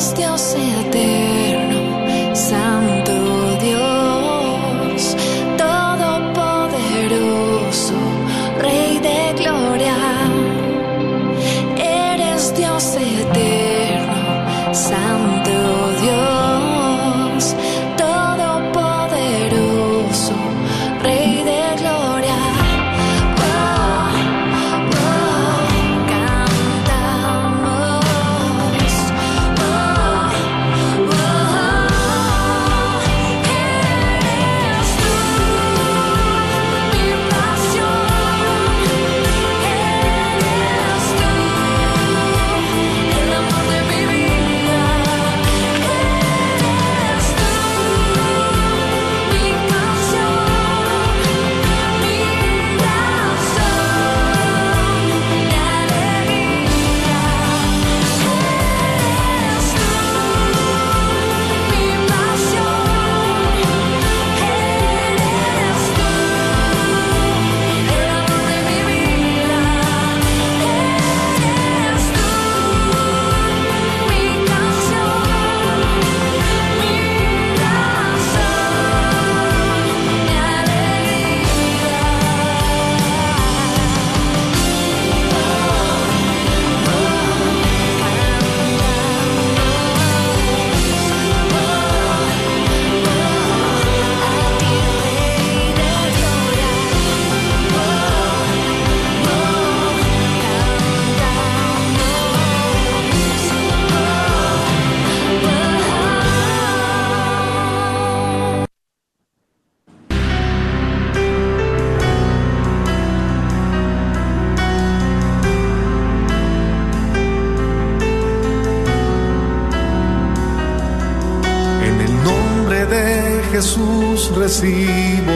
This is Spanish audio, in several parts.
Jesús recibo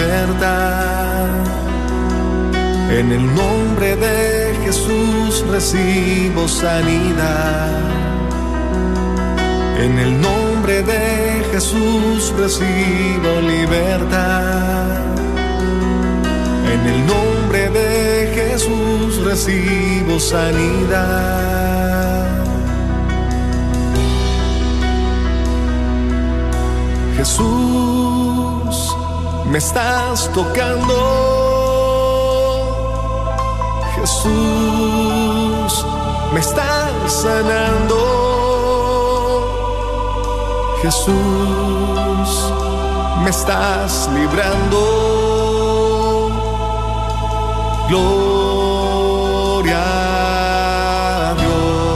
libertad. En el nombre de Jesús recibo sanidad. En el nombre de Jesús recibo libertad. En el nombre de Jesús recibo sanidad. Jesús, me estás tocando. Jesús, me estás sanando. Jesús, me estás librando. Gloria a Dios.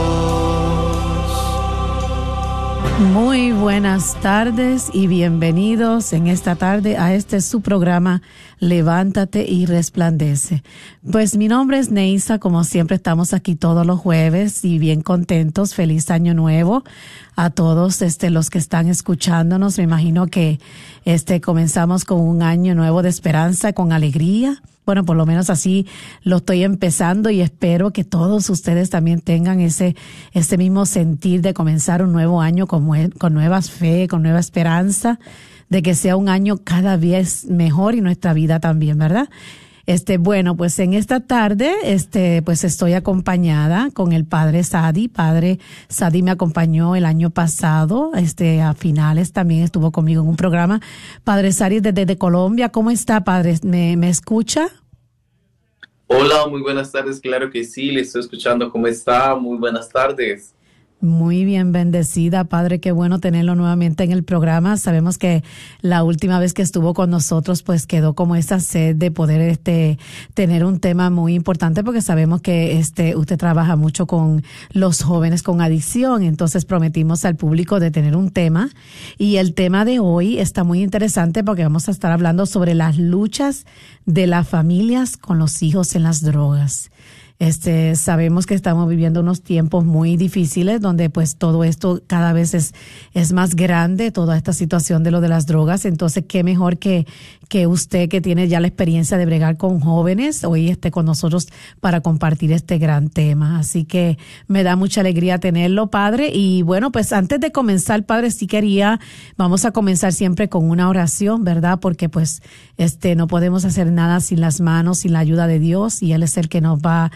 Muy buenas tardes y bienvenidos en esta tarde a este su programa Levántate y Resplandece. Pues mi nombre es Neisa, como siempre estamos aquí todos los jueves y bien contentos. Feliz año nuevo a todos los que están escuchándonos. Me imagino que comenzamos con un año nuevo de esperanza, con alegría. Bueno, por lo menos así lo estoy empezando y espero que todos ustedes también tengan ese mismo sentir de comenzar un nuevo año con nueva fe, con nueva esperanza, de que sea un año cada vez mejor y nuestra vida también, ¿verdad? Bueno, pues en esta tarde, pues estoy acompañada con el Padre Sadi. Padre Sadi me acompañó el año pasado, a finales también estuvo conmigo en un programa. Padre Sadi desde Colombia, ¿cómo está, Padre? ¿Me escucha? Hola, muy buenas tardes, claro que sí, le estoy escuchando. ¿Cómo está? Muy buenas tardes. Muy bien, bendecida, Padre, qué bueno tenerlo nuevamente en el programa. Sabemos que la última vez que estuvo con nosotros, pues quedó como esa sed de poder tener un tema muy importante, porque sabemos que usted trabaja mucho con los jóvenes con adicción. Entonces prometimos al público de tener un tema, y el tema de hoy está muy interesante porque vamos a estar hablando sobre las luchas de las familias con los hijos en las drogas. Sabemos que estamos viviendo unos tiempos muy difíciles donde pues todo esto cada vez es más grande, toda esta situación de lo de las drogas. Entonces, qué mejor que usted, que tiene ya la experiencia de bregar con jóvenes, hoy esté con nosotros para compartir este gran tema. Así que me da mucha alegría tenerlo, Padre. Y bueno, pues antes de comenzar, Padre, vamos a comenzar siempre con una oración, ¿verdad? Porque pues no podemos hacer nada sin las manos, sin la ayuda de Dios, y Él es el que nos va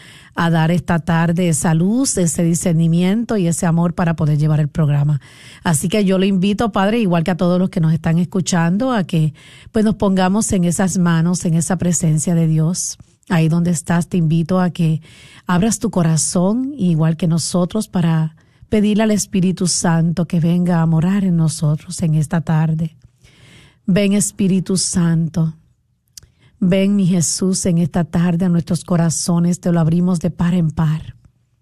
a dar esta tarde esa luz, ese discernimiento y ese amor para poder llevar el programa. Así que yo lo invito, Padre, igual que a todos los que nos están escuchando, a que pues nos pongamos en esas manos, en esa presencia de Dios. Ahí donde estás, te invito a que abras tu corazón, igual que nosotros, para pedirle al Espíritu Santo que venga a morar en nosotros en esta tarde. Ven, Espíritu Santo. Ven, mi Jesús, en esta tarde a nuestros corazones, te lo abrimos de par en par.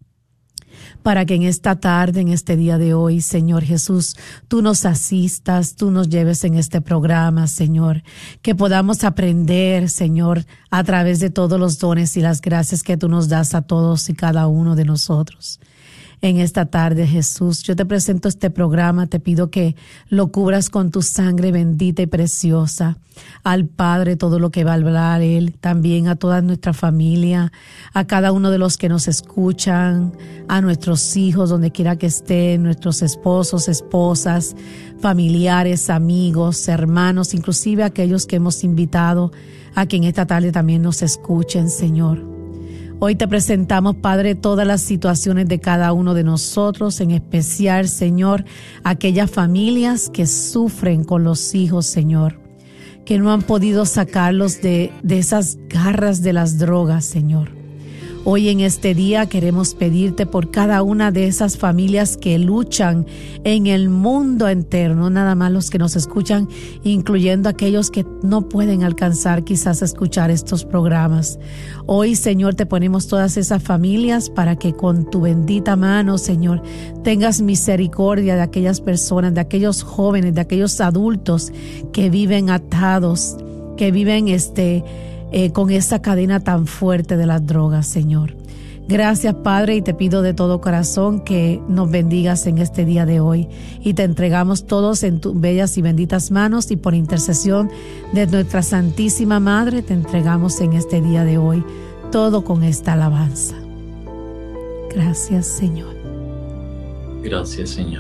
Para que en esta tarde, en este día de hoy, Señor Jesús, tú nos asistas, tú nos lleves en este programa, Señor, que podamos aprender, Señor, a través de todos los dones y las gracias que tú nos das a todos y cada uno de nosotros. En esta tarde, Jesús, yo te presento este programa, te pido que lo cubras con tu sangre bendita y preciosa. Al Padre, todo lo que va a hablar Él, también a toda nuestra familia, a cada uno de los que nos escuchan, a nuestros hijos, donde quiera que estén, nuestros esposos, esposas, familiares, amigos, hermanos, inclusive aquellos que hemos invitado a que en esta tarde también nos escuchen, Señor. Hoy te presentamos, Padre, todas las situaciones de cada uno de nosotros, en especial, Señor, aquellas familias que sufren con los hijos, Señor, que no han podido sacarlos de esas garras de las drogas, Señor. Hoy en este día queremos pedirte por cada una de esas familias que luchan en el mundo entero, no nada más los que nos escuchan, incluyendo aquellos que no pueden alcanzar quizás a escuchar estos programas. Hoy, Señor, te ponemos todas esas familias para que con tu bendita mano, Señor, tengas misericordia de aquellas personas, de aquellos jóvenes, de aquellos adultos que viven atados, que viven con esa cadena tan fuerte de las drogas, Señor. Gracias, Padre, y te pido de todo corazón que nos bendigas en este día de hoy. Y te entregamos todos en tus bellas y benditas manos, y por intercesión de nuestra Santísima Madre te entregamos en este día de hoy todo con esta alabanza. Gracias, Señor. Gracias, Señor.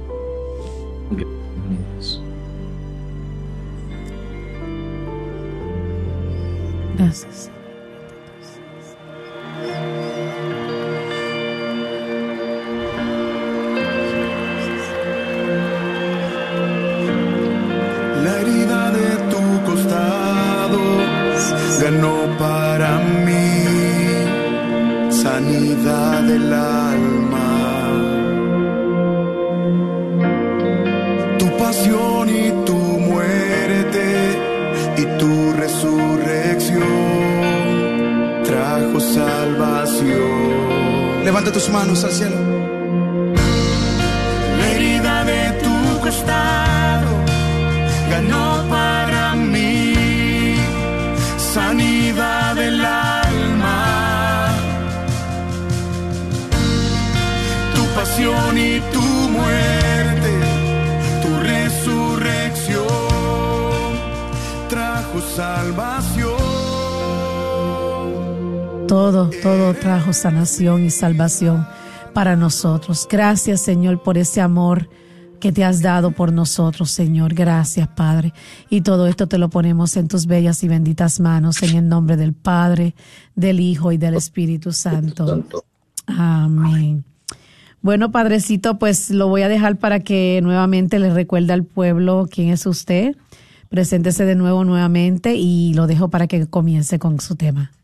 Gracias. Gracias. La herida de tu costado ganó para mí sanidad del alma. Tu pasión y tu muerte y tu resurrección trajo salvación. Levanta tus manos al cielo. La herida de tu costado ganó para mí sanidad del alma. Tu pasión y tu muerte, tu resurrección trajo salvación. Todo trajo sanación y salvación para nosotros. Gracias, Señor, por ese amor que te has dado por nosotros, Señor. Gracias, Padre. Y todo esto te lo ponemos en tus bellas y benditas manos, en el nombre del Padre, del Hijo y del Espíritu Santo. Amén. Bueno, Padrecito, pues lo voy a dejar para que nuevamente le recuerde al pueblo quién es usted. Preséntese de nuevo nuevamente y lo dejo para que comience con su tema.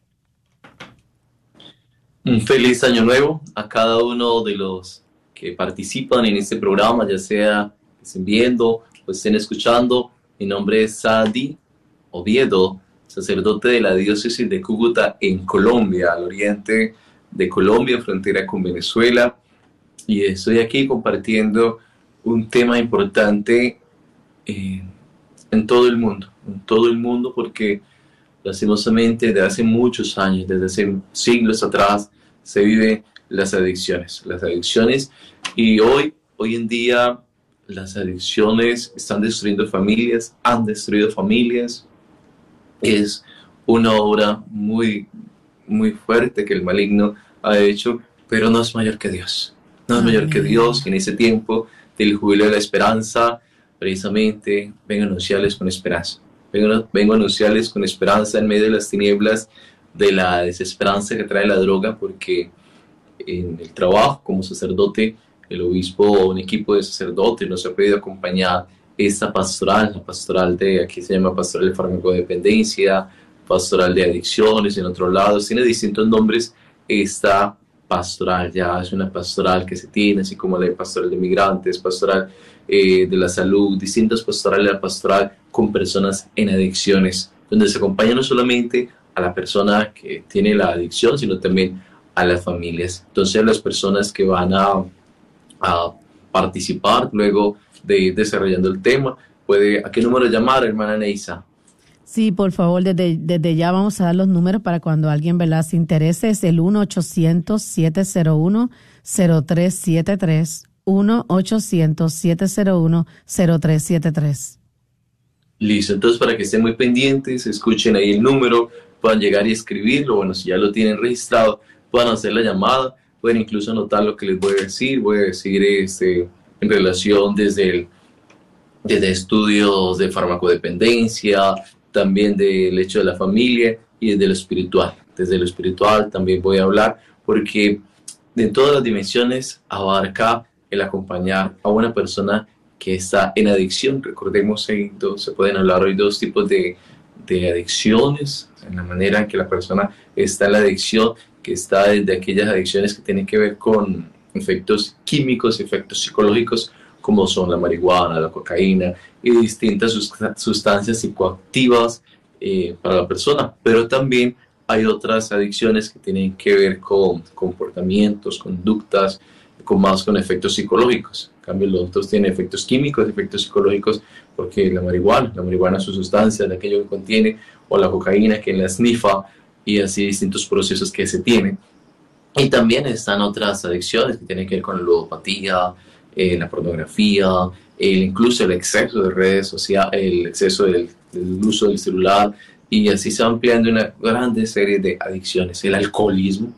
Un feliz año nuevo a cada uno de los que participan en este programa, ya sea que estén viendo o estén escuchando. Mi nombre es Sadi Oviedo, sacerdote de la diócesis de Cúcuta en Colombia, al oriente de Colombia, frontera con Venezuela. Y estoy aquí compartiendo un tema importante en todo el mundo, porque lastimosamente desde hace muchos años, desde hace siglos atrás, se viven las adicciones, y hoy en día las adicciones están destruyendo familias, han destruido familias. Es una obra muy, muy fuerte que el maligno ha hecho, pero no es mayor que Dios. No es mayor que Dios, que en ese tiempo del júbilo de la esperanza, precisamente vengo a anunciarles con esperanza. Vengo a anunciarles con esperanza en medio de las tinieblas. de la desesperanza que trae la droga, porque en el trabajo como sacerdote, el obispo o un equipo de sacerdotes nos ha pedido acompañar esta pastoral, la pastoral de, aquí se llama pastoral de farmacodependencia, pastoral de adicciones, en otros lados, tiene distintos nombres. Esta pastoral ya es una pastoral que se tiene, así como la pastoral de migrantes, pastoral de la salud, distintas pastorales, la pastoral con personas en adicciones, donde se acompaña no solamente a la persona que tiene la adicción, sino también a las familias. Entonces las personas que van a participar luego de ir desarrollando el tema, ¿a qué número llamar, hermana Neisa? Sí, por favor, desde ya vamos a dar los números para cuando alguien, ¿verdad?, se interese. Es el 1-800-701-0373, 1-800-701-0373. Listo, entonces para que estén muy pendientes, escuchen ahí el número, puedan llegar y escribirlo. Bueno, si ya lo tienen registrado, puedan hacer la llamada, pueden incluso anotar lo que les voy a decir. Voy a decir en relación desde estudios de farmacodependencia, también del hecho de la familia y desde lo espiritual. Desde lo espiritual también voy a hablar, porque de todas las dimensiones abarca el acompañar a una persona que está en adicción. Recordemos, se pueden hablar hoy dos tipos de adicciones, en la manera en que la persona está en la adicción, que está desde aquellas adicciones que tienen que ver con efectos químicos, efectos psicológicos, como son la marihuana, la cocaína y distintas sustancias psicoactivas para la persona. Pero también hay otras adicciones que tienen que ver con comportamientos, conductas, más con efectos psicológicos. En cambio, los otros tienen efectos químicos, efectos psicológicos, porque la marihuana es su sustancia, de aquello que contiene, o la cocaína que la snifa, y así distintos procesos que se tienen. Y también están otras adicciones que tienen que ver con la ludopatía, la pornografía, incluso el exceso de redes sociales, el exceso del uso del celular, y así se va ampliando una grande serie de adicciones. El alcoholismo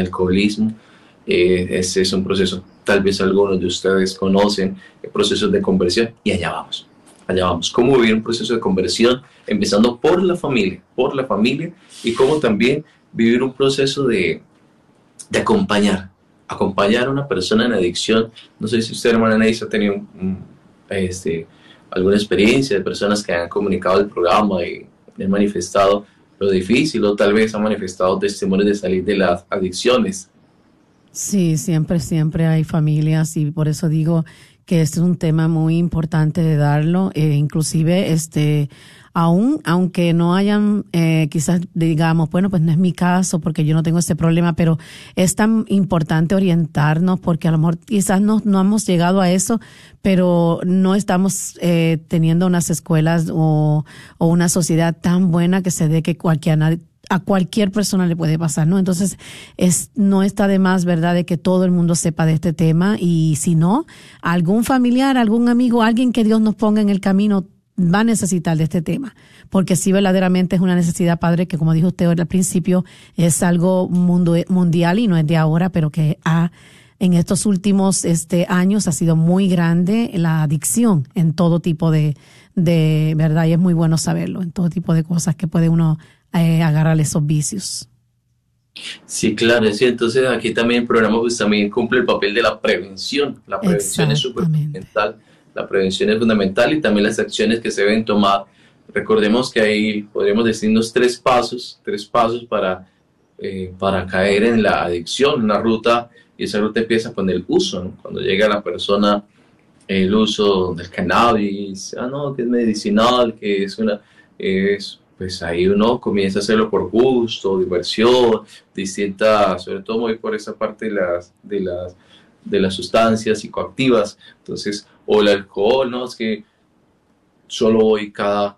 ese es un proceso, tal vez algunos de ustedes conocen, procesos de conversión, y allá vamos. Cómo vivir un proceso de conversión, empezando por la familia, y cómo también vivir un proceso de acompañar a una persona en adicción. No sé si usted, hermana Neisa, ha tenido alguna experiencia de personas que han comunicado el programa y han manifestado lo difícil, o tal vez han manifestado testimonios de salir de las adicciones. Sí, siempre hay familias, y por eso digo que este es un tema muy importante de darlo, inclusive aunque no hayan, quizás digamos, bueno, pues no es mi caso porque yo no tengo este problema, pero es tan importante orientarnos, porque a lo mejor quizás no hemos llegado a eso, pero no estamos teniendo unas escuelas o una sociedad tan buena que se dé que a cualquier persona le puede pasar, ¿no? Entonces, no está de más, ¿verdad?, de que todo el mundo sepa de este tema, y si no, algún familiar, algún amigo, alguien que Dios nos ponga en el camino va a necesitar de este tema, porque sí, verdaderamente es una necesidad, padre, que como dijo usted al principio, es algo mundial y no es de ahora, pero que en estos últimos años ha sido muy grande la adicción en todo tipo de verdad, y es muy bueno saberlo, en todo tipo de cosas que puede uno agarrar esos vicios. Sí, claro, sí. Entonces aquí también el programa pues también cumple el papel de la prevención. La prevención es súper fundamental. La prevención es fundamental, y también las acciones que se deben tomar. Recordemos que ahí podríamos decirnos tres pasos para caer en la adicción, una ruta, y esa ruta empieza con el uso, ¿no? Cuando llega la persona el uso del cannabis, que es medicinal, que pues ahí uno comienza a hacerlo por gusto, diversión, distintas, sobre todo muy por esa parte de las sustancias psicoactivas. Entonces, o el alcohol, ¿no? Es que solo voy cada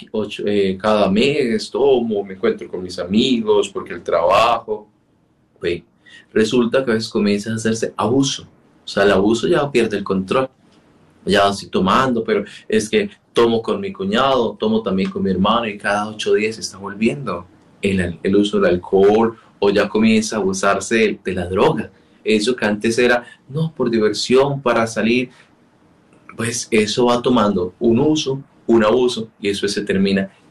mes, tomo, me encuentro con mis amigos, porque el trabajo. Okay. Resulta que a veces comienza a hacerse abuso. O sea, el abuso ya pierde el control. Ya estoy tomando, pero es que tomo con mi cuñado, tomo también con mi hermano, y cada 8 días se está volviendo el uso del alcohol, o ya comienza a abusarse de la droga. Eso que antes era, no, por diversión, para salir, pues eso va tomando un uso, un abuso, y eso se termina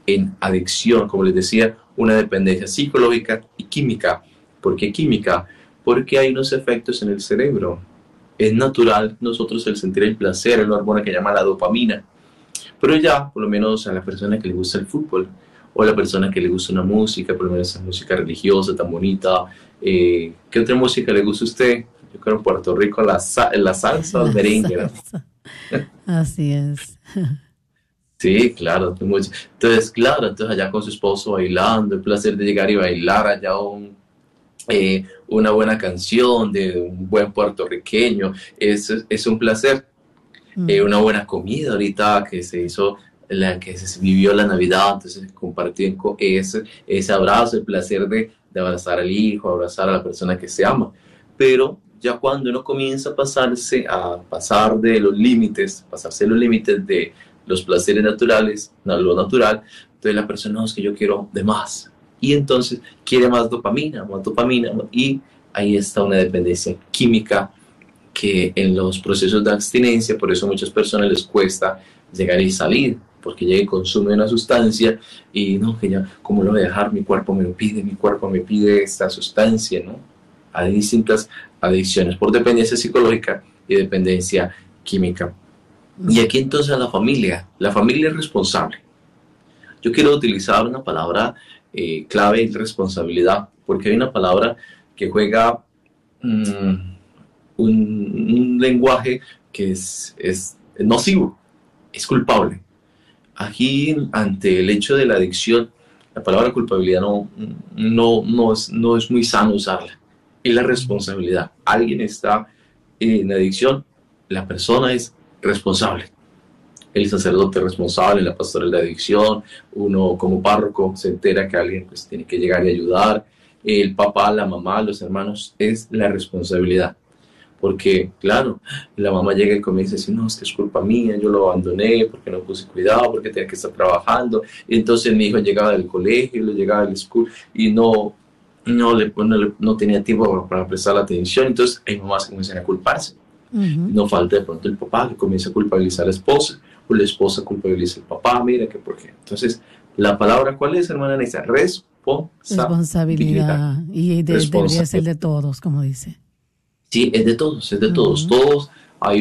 en adicción, como les decía, una dependencia psicológica y química. ¿Por qué química? Porque hay unos efectos en el cerebro. Es natural nosotros el sentir el placer, una hormona que llama la dopamina. Pero ya, por lo menos a la persona que le gusta el fútbol, o a la persona que le gusta una música, por lo menos esa música religiosa tan bonita, ¿qué otra música le gusta a usted? Yo creo en Puerto Rico la salsa o el merengue, ¿no? Así es. Sí, claro. Entonces, claro, entonces allá con su esposo bailando, el placer de llegar y bailar allá una buena canción de un buen puertorriqueño, es un placer. Una buena comida ahorita que se hizo, que se vivió la Navidad, entonces compartir ese abrazo, el placer de abrazar al hijo, abrazar a la persona que se ama. Pero ya cuando uno comienza a pasarse de los límites de los placeres naturales, lo natural, entonces la persona, no, es que yo quiero de más. Y entonces quiere más dopamina, y ahí está una dependencia química que en los procesos de abstinencia, por eso a muchas personas les cuesta llegar y salir, porque llega y consume una sustancia y no, que ya, ¿cómo lo voy a dejar? Mi cuerpo me pide esta sustancia, ¿no? Hay distintas adicciones por dependencia psicológica y dependencia química. Y aquí entonces la familia es responsable. Yo quiero utilizar una palabra clave, responsabilidad, porque hay una palabra que juega un lenguaje que es nocivo, es culpable. Aquí, ante el hecho de la adicción, la palabra culpabilidad no es muy sano usarla. Es la responsabilidad. Alguien está en adicción, la persona es responsable. El sacerdote es responsable, la pastora es la adicción, uno como párroco se entera que alguien pues tiene que llegar y ayudar, el papá, la mamá, los hermanos, es la responsabilidad. Porque, claro, la mamá llega y comienza a decir, no, es que es culpa mía, yo lo abandoné porque no puse cuidado, porque tenía que estar trabajando. Y entonces mi hijo llegaba del colegio, llegaba del school y no tenía tiempo para prestar la atención. Entonces hay mamás que comienzan a culparse. No falta de pronto el papá que comienza a culpabilizar a la esposa, o la esposa culpabiliza al papá, mira que por qué. Entonces, la palabra, ¿cuál es, hermana Neisa? Responsabilidad. Y debería ser de todos, como dice. Sí, es de todos, Todos, hay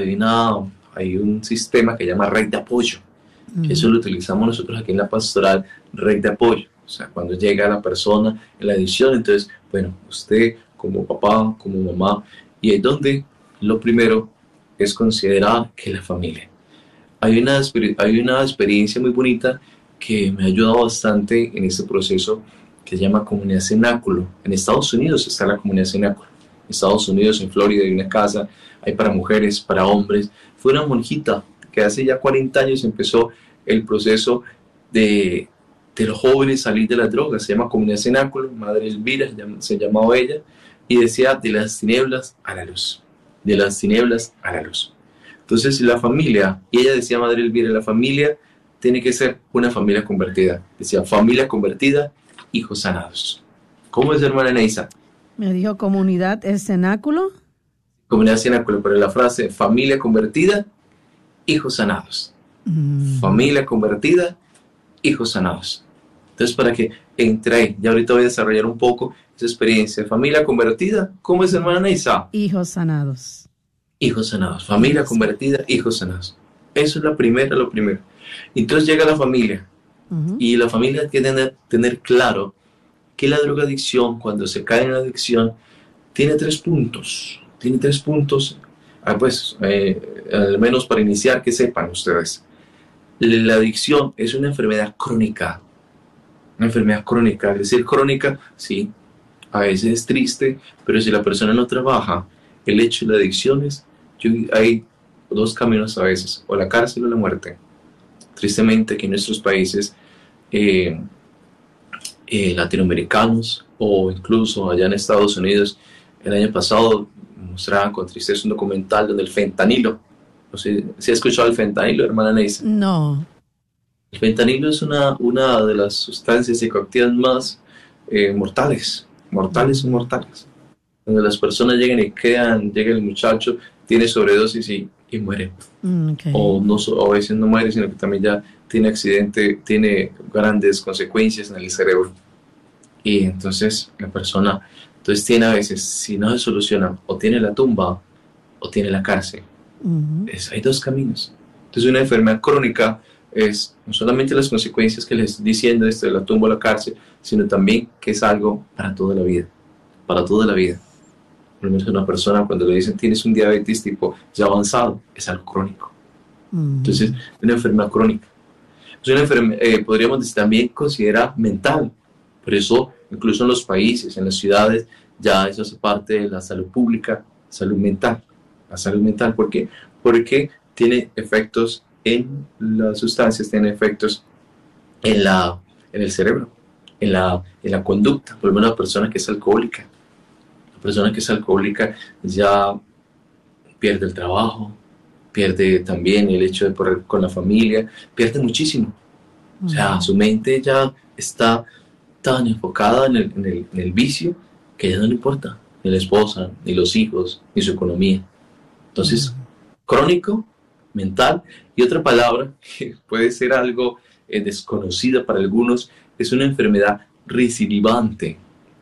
un sistema que se llama red de apoyo. Eso lo utilizamos nosotros aquí en la pastoral, red de apoyo. O sea, cuando llega la persona en la adicción, entonces, bueno, usted como papá, como mamá, y es donde lo primero es considerar que la familia. Hay una experiencia muy bonita que me ha ayudado bastante en este proceso que se llama comunidad cenáculo. En Estados Unidos está la comunidad cenáculo. En Estados Unidos, en Florida, hay una casa, hay para mujeres, para hombres. Fue una monjita que hace ya 40 años empezó el proceso de los jóvenes salir de las drogas. Se llama Comunidad Cenáculo, Madre Elvira se llamaba ella, y decía de las tinieblas a la luz, de las tinieblas a la luz. Entonces la familia, y ella decía, Madre Elvira, la familia tiene que ser una familia convertida. Decía, familia convertida, hijos sanados. ¿Cómo es, hermana Neisa? Me dijo comunidad es cenáculo. Comunidad cenáculo, pero la frase familia convertida, hijos sanados. Familia convertida, hijos sanados. Entonces, para que entre ahí, ya ahorita voy a desarrollar un poco esa experiencia. Familia convertida, ¿cómo es, hermana Neisa? Hijos sanados. Hijos sanados. Familia convertida, hijos sanados. Eso es lo primero. Entonces llega la familia. Y la familia tiene que tener claro que la drogadicción, cuando se cae en la adicción, tiene 3 puntos. Al menos para iniciar, que sepan ustedes. La adicción es una enfermedad crónica. Es decir, crónica, sí, a veces es triste, pero si la persona no trabaja el hecho de la adicción hay 2 caminos a veces, o la cárcel o la muerte. Tristemente que en nuestros países latinoamericanos o incluso allá en Estados Unidos, el año pasado mostraban con tristeza un documental donde el fentanilo, no sé si ha escuchado el fentanilo, hermana Neisa. No. El fentanilo es una de las sustancias psicoactivas más mortales, donde las personas llegan y llega el muchacho, tiene sobredosis y muere. Okay. O a veces no muere, sino que también ya tiene accidente, tiene grandes consecuencias en el cerebro. Y entonces la persona, entonces tiene a veces, si no se soluciona, o tiene la tumba o tiene la cárcel. Hay dos caminos. Entonces una enfermedad crónica es no solamente las consecuencias que les estoy diciendo, de la tumba o la cárcel, sino también que es algo para toda la vida. Para toda la vida. Por lo menos una persona cuando le dicen tienes un diabetes tipo ya avanzado, es algo crónico. Entonces, una enfermedad crónica. Es una enfermedad, podríamos decir, también considerar mental. Por eso, incluso en los países, en las ciudades, ya eso hace parte de la salud pública, salud mental. La salud mental, ¿por qué? Porque tiene efectos en las sustancias, tiene efectos en el cerebro, en la conducta. Por ejemplo, una persona que es alcohólica. La persona que es alcohólica ya pierde el trabajo, pierde también el hecho de correr con la familia, pierde muchísimo. O sea, su mente ya está tan enfocada en el vicio que ya no le importa ni la esposa, ni los hijos, ni su economía. Entonces, crónico, mental, y otra palabra que puede ser algo desconocida para algunos, es una enfermedad recidivante.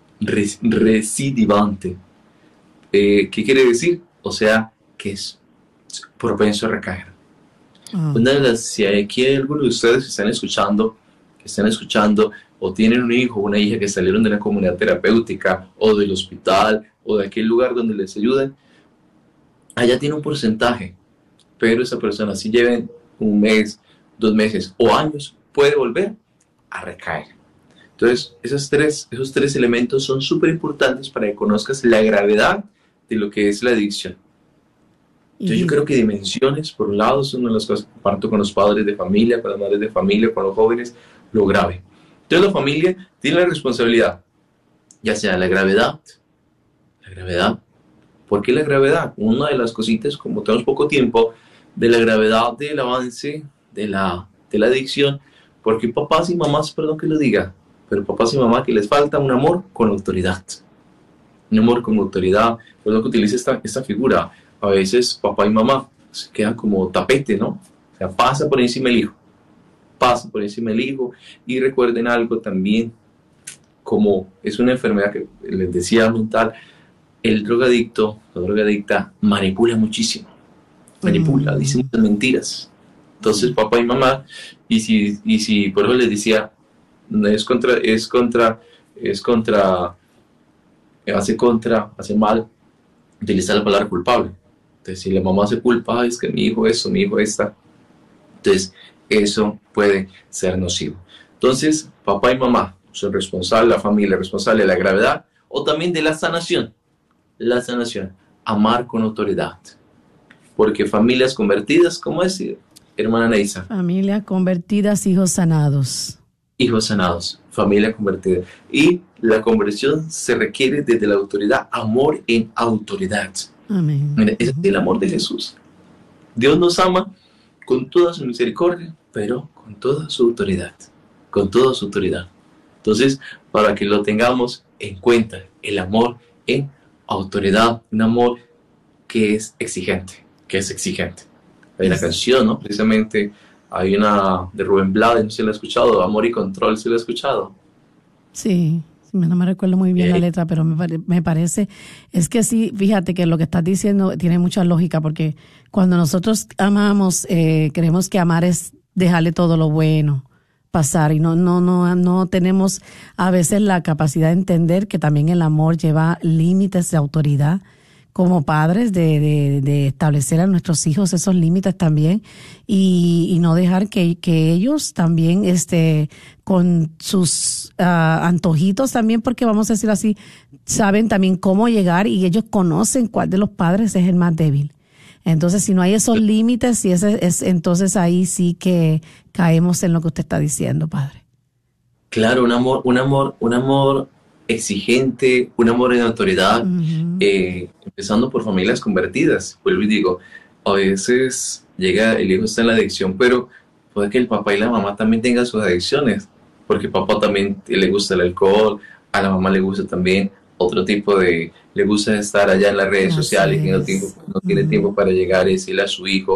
Recidivante. ¿Qué quiere decir? O sea, que es propenso a recaer. Una de las, si aquí hay algunos de ustedes que están escuchando o tienen un hijo o una hija que salieron de la comunidad terapéutica o del hospital o de aquel lugar donde les ayudan, allá tiene un porcentaje, pero esa persona si lleven un mes, 2 meses o años, puede volver a recaer. Entonces, esos tres elementos son súper importantes para que conozcas la gravedad de lo que es la adicción. Entonces, yo creo que dimensiones, por un lado, es una de las cosas que comparto con los padres de familia, con las madres de familia, con los jóvenes, lo grave. Entonces, la familia tiene la responsabilidad, ya sea la gravedad. ¿Por qué la gravedad? Una de las cositas, como tenemos poco tiempo, de la gravedad del avance de la adicción, porque papás y mamás, perdón que lo diga, pero papás y mamás que les falta un amor con autoridad. Un amor con autoridad. Por lo que utiliza esta figura. A veces papá y mamá se quedan como tapete, ¿no? O sea, pasa por encima del hijo. Pasa por encima del hijo. Y recuerden algo también, como es una enfermedad que les decía mental, el drogadicto, la drogadicta, manipula muchísimo. Manipula, dice muchas mentiras. Entonces papá y mamá, y si por eso les decía, hace mal utilizar la palabra culpable. Entonces, si la mamá se culpa, es que mi hijo esto, mi hijo esta. Entonces, eso puede ser nocivo. Entonces, papá y mamá son responsables, la familia responsable de la gravedad o también de la sanación. La sanación, amar con autoridad. Porque familias convertidas, ¿cómo es, hermana Neisa? Familias convertidas, hijos sanados. Hijos sanados, familia convertida. Y la conversión se requiere desde la autoridad, amor en autoridad. Amén. Es el amor de Jesús. Dios nos ama con toda su misericordia, pero con toda su autoridad. Con toda su autoridad. Entonces, para que lo tengamos en cuenta, el amor en autoridad, un amor que es exigente. Hay una canción, ¿no? Precisamente hay una de Rubén Blades, no sé si la he escuchado, Amor y Control, ¿sí la he escuchado? Sí, no me recuerdo muy bien la letra, pero me parece, es que sí, fíjate que lo que estás diciendo tiene mucha lógica, porque cuando nosotros amamos, creemos que amar es dejarle todo lo bueno pasar, y no tenemos a veces la capacidad de entender que también el amor lleva límites de autoridad, como padres, de establecer a nuestros hijos esos límites también y no dejar que ellos también con sus antojitos también, porque vamos a decir así, saben también cómo llegar y ellos conocen cuál de los padres es el más débil. Entonces, si no hay esos límites, entonces ahí sí que caemos en lo que usted está diciendo, padre. Claro, un amor exigente, un amor en autoridad, empezando por familias convertidas. Vuelvo y digo, a veces el hijo está en la adicción, pero puede que el papá y la mamá también tengan sus adicciones, porque papá también le gusta el alcohol, a la mamá le gusta también otro tipo le gusta estar allá en las redes sociales, y no tiene tiempo para llegar y decirle a su hijo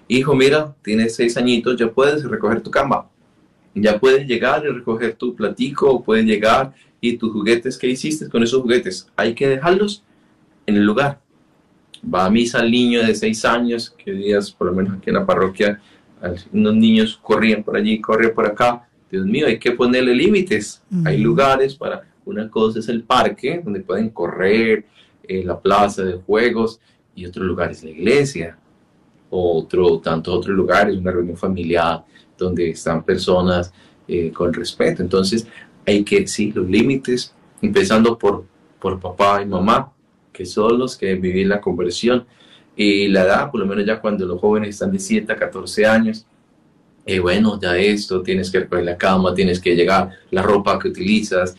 hijo, mira, tienes 6 añitos, ya puedes recoger tu cama, ya puedes llegar y recoger tu platico, o puedes llegar y tus juguetes, ¿qué hiciste con esos juguetes? Hay que dejarlos en el lugar. Va a misa el niño de 6 años, que días, por lo menos aquí en la parroquia, unos niños corrían por allí, corrían por acá. Dios mío, hay que ponerle límites. Hay lugares para, una cosa es el parque, donde pueden correr, la plaza de juegos, y otro lugar es la iglesia, tantos otros lugares, una reunión familiar, donde están personas con respeto. Entonces, hay que, sí, los límites, empezando por papá y mamá, que son los que viven la conversión. Y la edad, por lo menos ya cuando los jóvenes están de 7 a 14 años, bueno, ya esto, tienes que recoger la cama, tienes que llegar, la ropa que utilizas,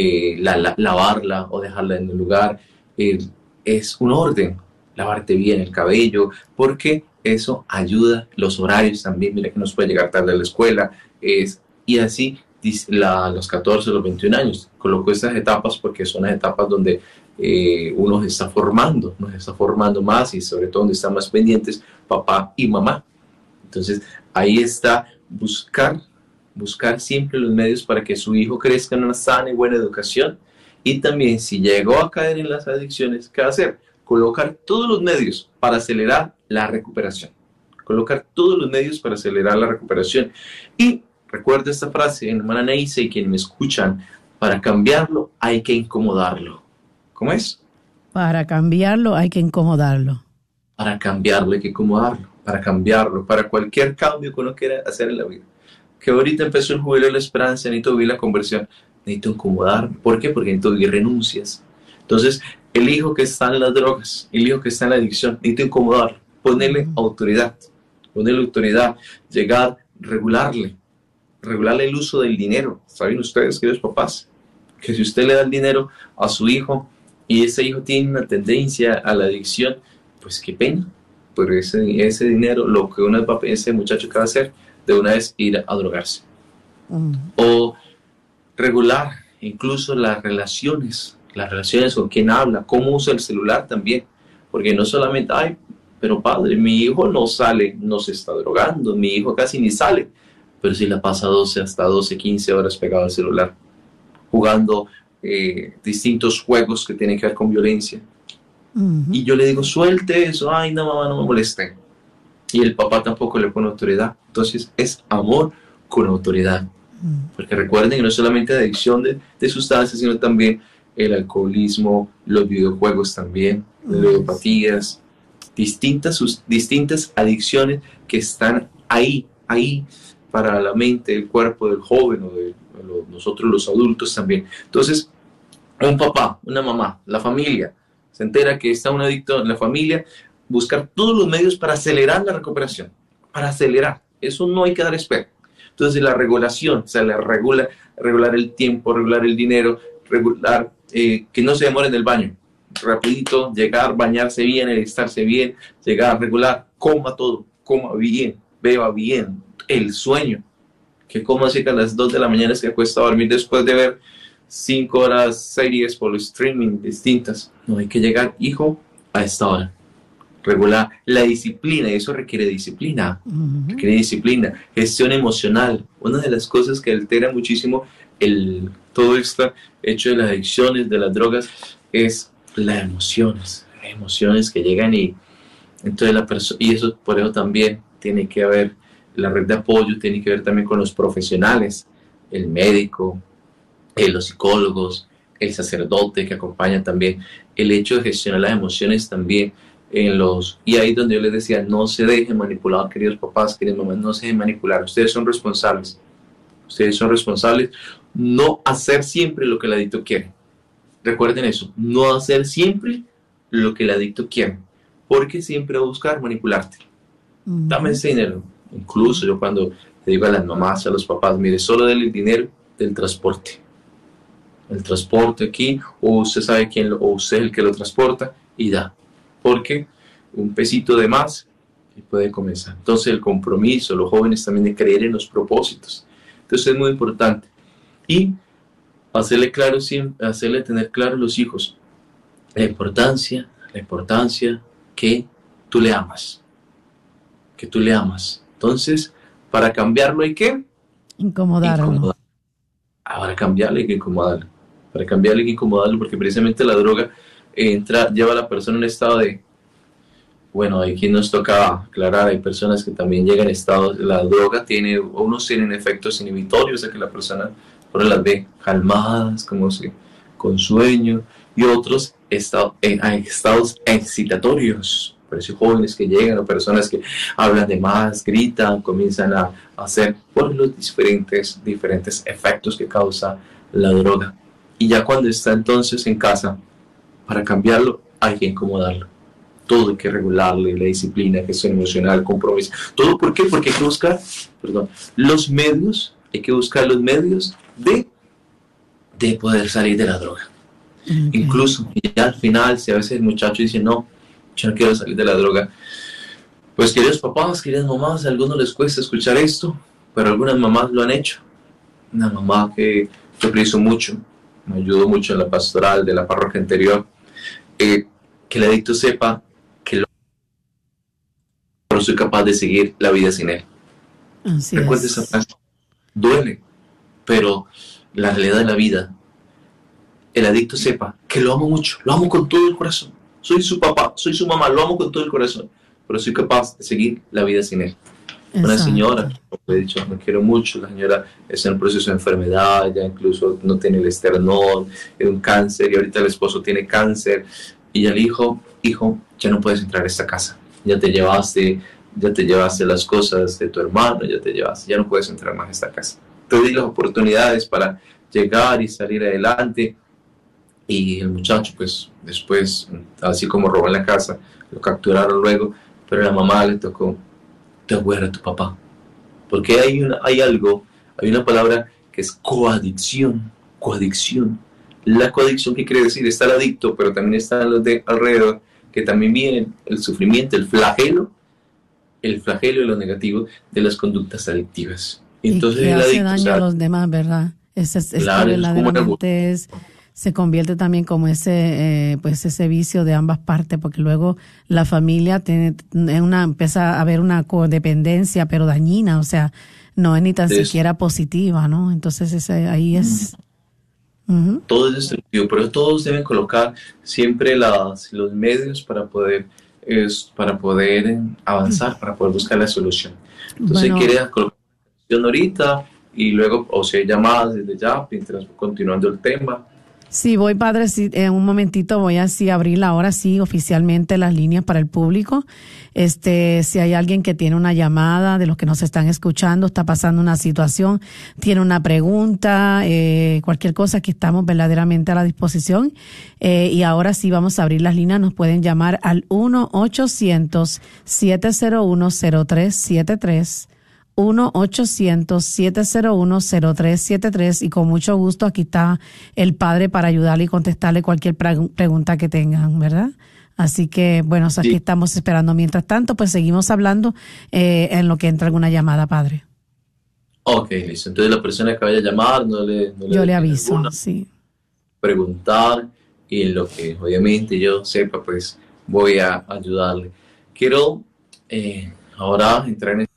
lavarla o dejarla en el lugar. Es un orden, lavarte bien el cabello, porque eso ayuda, los horarios también, mira que nos puede llegar tarde a la escuela, y así los 14, los 21 años. Coloco estas etapas porque son las etapas donde uno se está formando, nos está formando más, y sobre todo donde están más pendientes papá y mamá. Entonces ahí está buscar siempre los medios para que su hijo crezca en una sana y buena educación. Y también, si llegó a caer en las adicciones, ¿qué hacer? Colocar todos los medios para acelerar la recuperación. Colocar todos los medios para acelerar la recuperación. Y recuerda esta frase, hermana Neisa, y quienes me escuchan, para cambiarlo hay que incomodarlo. ¿Cómo es? Para cambiarlo hay que incomodarlo. Para cambiarlo hay que incomodarlo. Para cambiarlo, para cualquier cambio que uno quiera hacer en la vida. Que ahorita empezó el jubileo de la esperanza, necesito vivir la conversión. Necesito incomodarme. ¿Por qué? Porque necesito vivir renuncias. Entonces, el hijo que está en las drogas, el hijo que está en la adicción, necesito incomodarlo. Ponerle autoridad. Llegar, regularle el uso del dinero. ¿Saben ustedes, queridos papás? Que si usted le da el dinero a su hijo y ese hijo tiene una tendencia a la adicción, pues qué pena. Pero ese dinero, lo que uno va a pensar, ese muchacho que va a hacer, de una vez ir a drogarse. O regular incluso las relaciones con quién habla, cómo usa el celular también. Porque no solamente, pero padre, mi hijo no sale, no se está drogando, mi hijo casi ni sale, pero si la pasa 12 hasta 12, 15 horas pegado al celular, jugando distintos juegos que tienen que ver con violencia. Y yo le digo, suelte eso, no mamá, no me moleste. Y el papá tampoco le pone autoridad. Entonces es amor con autoridad. Porque recuerden que no es solamente adicción de sustancias, sino también el alcoholismo, los videojuegos también, ludopatías, distintas adicciones que están ahí para la mente, el cuerpo del joven o de nosotros los adultos también. Entonces, un papá, una mamá, la familia, se entera que está un adicto en la familia, buscar todos los medios para acelerar la recuperación, para acelerar. Eso no hay que dar espera. Entonces la regulación, o sea, regular el tiempo, regular el dinero, regular que no se demore en el baño. Rapidito, llegar, bañarse bien, alistarse bien, llegar, regular, coma todo, coma bien, beba bien, el sueño. Que coma así que a las 2 de la mañana se acuesta a dormir después de ver 5 horas series por streaming distintas. No, hay que llegar, hijo, a esta hora. Regular la disciplina, y eso requiere disciplina. Requiere disciplina, gestión emocional. Una de las cosas que altera muchísimo todo este hecho de las adicciones, de las drogas, es las emociones que llegan y entonces la persona, y eso por eso también tiene que haber la red de apoyo, tiene que ver también con los profesionales, el médico, los psicólogos, el sacerdote que acompaña también, el hecho de gestionar las emociones también y ahí donde yo les decía, no se dejen manipular, queridos papás, queridas mamás, no se dejen manipular, ustedes son responsables, no hacer siempre lo que el adicto quiere. Recuerden eso, no hacer siempre lo que el adicto quiere, porque siempre va a buscar manipularte. Dame ese dinero. Incluso yo cuando le digo a las mamás, a los papás, mire, solo denle el dinero del transporte. El transporte aquí, o usted sabe quién, o usted es el que lo transporta, y da. Porque un pesito de más y puede comenzar. Entonces el compromiso, los jóvenes también de creer en los propósitos. Entonces es muy importante. Y hacerle tener claro a los hijos la importancia que tú le amas. que tú le amas. Entonces, para cambiarlo hay que Incomodarlo. Para cambiarlo hay que incomodarlo. Para cambiarlo hay que incomodarlo porque precisamente la droga lleva a la persona en un estado de... Bueno, aquí nos toca aclarar, hay personas que también llegan en estados, la droga unos tienen efectos inhibitorios, o sea que la persona ahora las ve calmadas, como si con sueño, y otros estados excitatorios. Por eso jóvenes que llegan o personas que hablan de más, gritan, comienzan a hacer por los diferentes efectos que causa la droga. Y ya cuando está entonces en casa, para cambiarlo hay que incomodarlo. Todo hay que regularle, la disciplina, gestión emocional, compromiso. ¿Todo por qué? Porque hay que buscar, los medios, de poder salir de la droga. Okay. Incluso, ya al final, si a veces el muchacho dice, no, yo no quiero salir de la droga, pues queridos papás, queridas mamás, a algunos les cuesta escuchar esto, pero algunas mamás lo han hecho. Una mamá que yo aprecio mucho, me ayudó mucho en la pastoral de la parroquia anterior, que el adicto sepa que no soy capaz de seguir la vida sin él. Recuerda esa frase. Duele, pero la realidad de la vida, el adicto sepa que lo amo mucho, lo amo con todo el corazón. Soy su papá, soy su mamá, lo amo con todo el corazón, pero soy capaz de seguir la vida sin él. Exacto. Una señora, como he dicho, me quiero mucho, la señora está en un proceso de enfermedad, ya incluso no tiene el esternón, es un cáncer, y ahorita el esposo tiene cáncer, y ya le dijo, hijo, ya no puedes entrar a esta casa, ya te llevaste las cosas de tu hermano, ya no puedes entrar más a esta casa. Te di las oportunidades para llegar y salir adelante, y el muchacho, pues, después, así como robó en la casa, lo capturaron luego, pero a la mamá le tocó, te acuerdas de tu papá, porque hay una palabra que es coadicción. La coadicción, ¿qué quiere decir? Está el adicto, pero también están los de alrededor, que también vienen el sufrimiento, el flagelo y lo negativo de las conductas adictivas. Entonces, y que el hace adicto, daño a los demás, ¿verdad? Claro, verdaderamente se convierte también como ese vicio de ambas partes, porque luego la familia empieza a haber una codependencia, pero dañina, o sea, no es ni tan siquiera positiva, ¿no? Entonces ahí es... Todo es destructivo, pero todos deben colocar siempre los medios para poder avanzar, para poder buscar la solución. Entonces quería colocar la solución ahorita y luego, o sea, llamadas desde ya, mientras continuando el tema. Sí, voy, padre, sí, en un momentito voy a abrir ahora sí oficialmente las líneas para el público. Si hay alguien que tiene una llamada de los que nos están escuchando, está pasando una situación, tiene una pregunta, cualquier cosa, que estamos verdaderamente a la disposición. Y ahora sí vamos a abrir las líneas, nos pueden llamar al 1-800-701-0373. 1-800-701-0373 y con mucho gusto aquí está el padre para ayudarle y contestarle cualquier pregunta que tengan, ¿verdad? Así que, bueno, aquí estamos esperando. Mientras tanto, pues seguimos hablando en lo que entra alguna llamada, padre. Ok, listo. Entonces la persona que vaya a llamar, yo le aviso, sí. Preguntar, y en lo que obviamente yo sepa, pues voy a ayudarle. Quiero ahora entrar en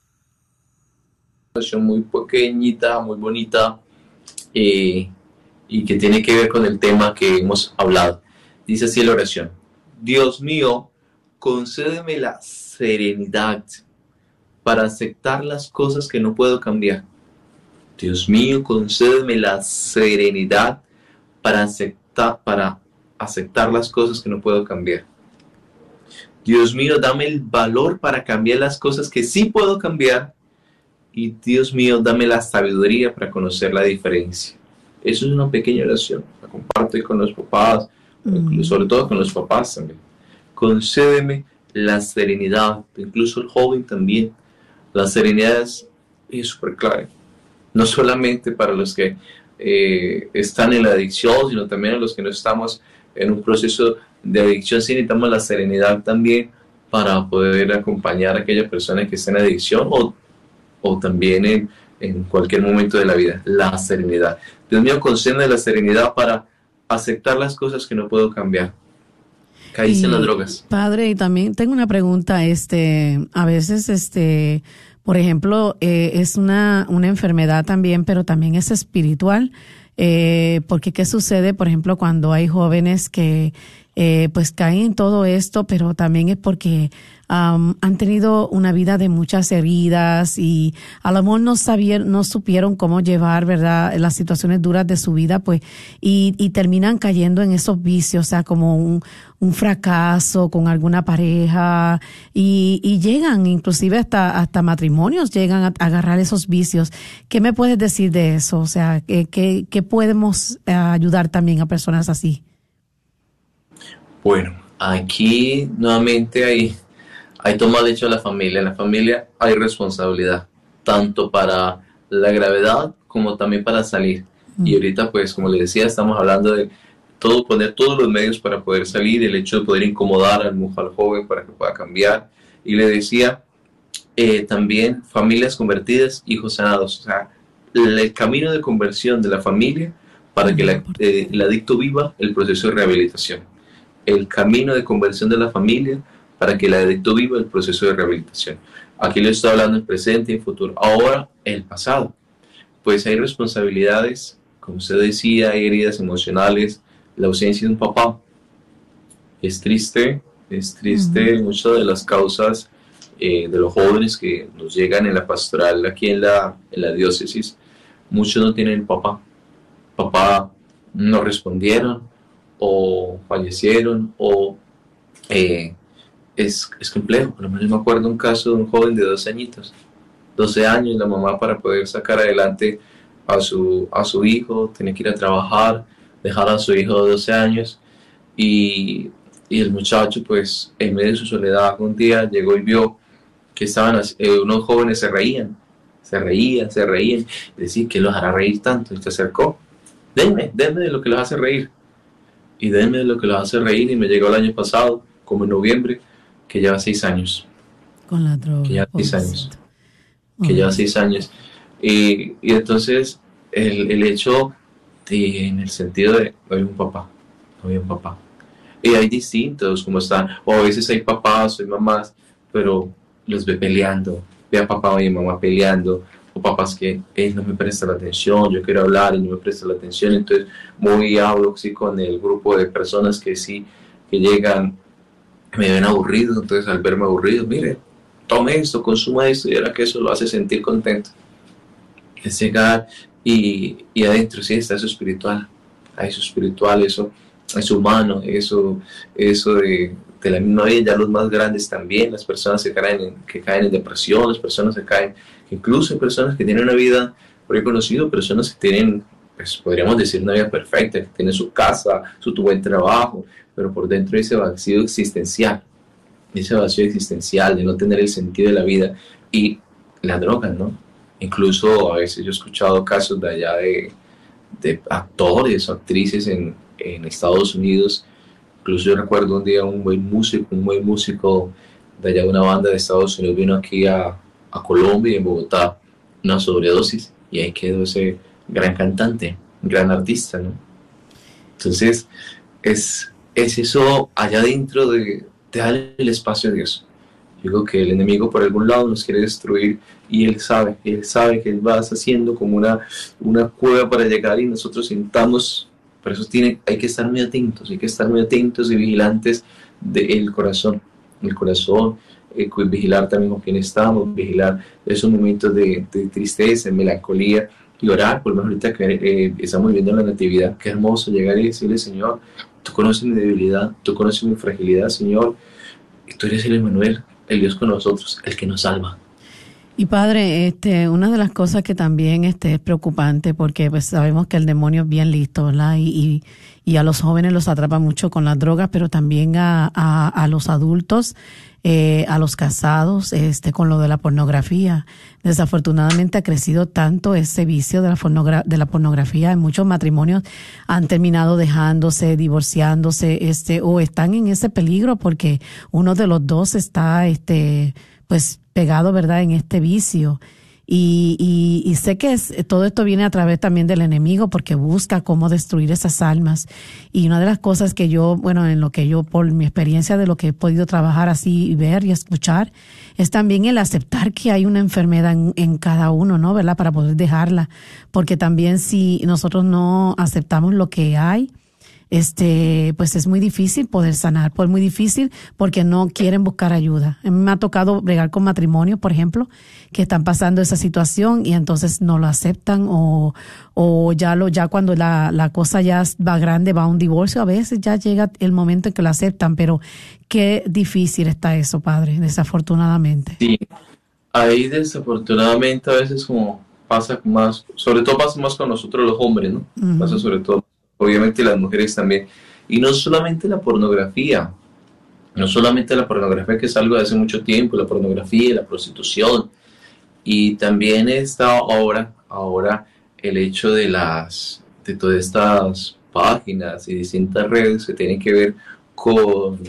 muy pequeñita, muy bonita, y que tiene que ver con el tema que hemos hablado. Dice así la oración: Dios mío, concédeme la serenidad para aceptar las cosas que no puedo cambiar. Dios mío, concédeme la serenidad para aceptar las cosas que no puedo cambiar. Dios mío, dame el valor para cambiar las cosas que sí puedo cambiar. Y Dios mío, dame la sabiduría para conocer la diferencia. Eso es una pequeña oración. La comparto con los papás, sobre todo con los papás también. Concédeme la serenidad, incluso el joven también. La serenidad es súper clave. No solamente para los que están en la adicción, sino también a los que no estamos en un proceso de adicción. Sí, necesitamos la serenidad también para poder acompañar a aquella persona que está en adicción o también en cualquier momento de la vida. La serenidad. Dios mío, concédeme la serenidad para aceptar las cosas que no puedo cambiar. caíste en las drogas. Padre, y también tengo una pregunta, a veces, por ejemplo, es una enfermedad también, pero también es espiritual, porque ¿qué sucede, por ejemplo, cuando hay jóvenes que pues caen en todo esto, pero también es porque han tenido una vida de muchas heridas y a lo mejor no supieron cómo llevar, ¿verdad?, las situaciones duras de su vida, pues, y terminan cayendo en esos vicios, o sea, como un fracaso con alguna pareja y llegan inclusive hasta matrimonios, llegan a agarrar esos vicios. ¿Qué me puedes decir de eso? O sea, ¿qué podemos ayudar también a personas así? Bueno, aquí nuevamente hay toma de hecho de la familia. En la familia hay responsabilidad, tanto para la gravedad como también para salir. Y ahorita, pues, como les decía, estamos hablando de poner todos los medios para poder salir, el hecho de poder incomodar al joven para que pueda cambiar. Y le decía, también familias convertidas, hijos sanados. O sea, el camino de conversión de la familia para que el adicto viva el proceso de rehabilitación. El camino de conversión de la familia para que el adicto viva el proceso de rehabilitación. Aquí le estoy hablando en presente y en futuro. Ahora, el pasado. Pues hay responsabilidades, como usted decía, hay heridas emocionales, la ausencia de un papá. Es triste, muchas de las causas de los jóvenes que nos llegan en la pastoral aquí en la diócesis, muchos no tienen papá. Papá no respondieron, o fallecieron, o es complejo. Por lo menos me acuerdo un caso de un joven de 12 años, la mamá, para poder sacar adelante a su hijo, tenía que ir a trabajar, dejar a su hijo de 12 años, y el muchacho, pues, en medio de su soledad, un día llegó y vio que estaban unos jóvenes se reían, decía, ¿qué los hará reír tanto? Y se acercó, denme de lo que los hace reír, y denme de lo que los hace reír, y me llegó el año pasado, como en noviembre, que lleva 6 años. Con la droga. Que lleva 6 años. Que lleva 6 años. Y entonces, el hecho, en el sentido de, no había un papá. Y hay distintos, como están, o a veces hay papás o hay mamás, pero los ve peleando, ve a papá y mamá peleando, o papás que él no me presta la atención, yo quiero hablar y no me presta la atención, entonces hablo sí, con el grupo de personas que sí, que llegan, me ven aburrido, entonces al verme aburrido, mire, tome esto, consuma esto, y ahora que eso lo hace sentir contento. Es llegar y adentro sí está eso espiritual, eso es humano, eso de la misma vida, ya los más grandes también, las personas que caen en depresión, las personas que caen, incluso hay personas que tienen una vida, por ahí conocido, personas que tienen, pues podríamos decir, una vida perfecta, que tienen su casa, su buen trabajo, pero por dentro ese vacío existencial de no tener el sentido de la vida, y la droga, ¿no? Incluso a veces yo he escuchado casos de allá de actores o actrices en Estados Unidos. Incluso yo recuerdo un día un buen músico de allá de una banda de Estados Unidos vino aquí a Colombia y en Bogotá, una sobredosis, y ahí quedó ese gran cantante, gran artista, ¿no? Entonces es eso allá dentro de darle el espacio a Dios. Yo digo que el enemigo por algún lado nos quiere destruir, y él sabe que él va haciendo como una cueva para llegar, y nosotros sintamos. Por eso hay que estar muy atentos y vigilantes del corazón. Vigilar también con quién estamos, vigilar esos momentos de tristeza, de melancolía, y orar. Por lo menos ahorita que estamos viviendo la natividad, qué hermoso llegar y decirle, Señor, tú conoces mi debilidad, tú conoces mi fragilidad, Señor, y tú eres el Emmanuel, el Dios con nosotros, el que nos salva. Y Padre, una de las cosas que también es preocupante, porque pues sabemos que el demonio es bien listo, ¿verdad? Y a los jóvenes los atrapa mucho con las drogas, pero también a los adultos, a los casados, con lo de la pornografía. Desafortunadamente ha crecido tanto ese vicio de la pornografía. En muchos matrimonios han terminado dejándose, divorciándose, o están en ese peligro porque uno de los dos está, pues pegado, ¿verdad?, en este vicio. Y sé que todo esto viene a través también del enemigo porque busca cómo destruir esas almas. Y una de las cosas que yo, en lo que yo, por mi experiencia de lo que he podido trabajar así y ver y escuchar, es también el aceptar que hay una enfermedad en cada uno, ¿no? ¿Verdad? Para poder dejarla. Porque también si nosotros no aceptamos lo que hay, pues es muy difícil poder sanar, pues muy difícil porque no quieren buscar ayuda. A mí me ha tocado bregar con matrimonios, por ejemplo, que están pasando esa situación y entonces no lo aceptan o ya cuando la cosa ya va grande, va a un divorcio, a veces ya llega el momento en que lo aceptan, pero qué difícil está eso, padre, desafortunadamente. Sí, ahí desafortunadamente a veces como pasa más, sobre todo pasa más con nosotros los hombres, ¿no? Uh-huh. Pasa sobre todo, obviamente las mujeres también. Y no solamente la pornografía, que es algo de hace mucho tiempo, la pornografía, la prostitución. Y también está ahora el hecho de todas estas páginas y distintas redes que tienen que ver con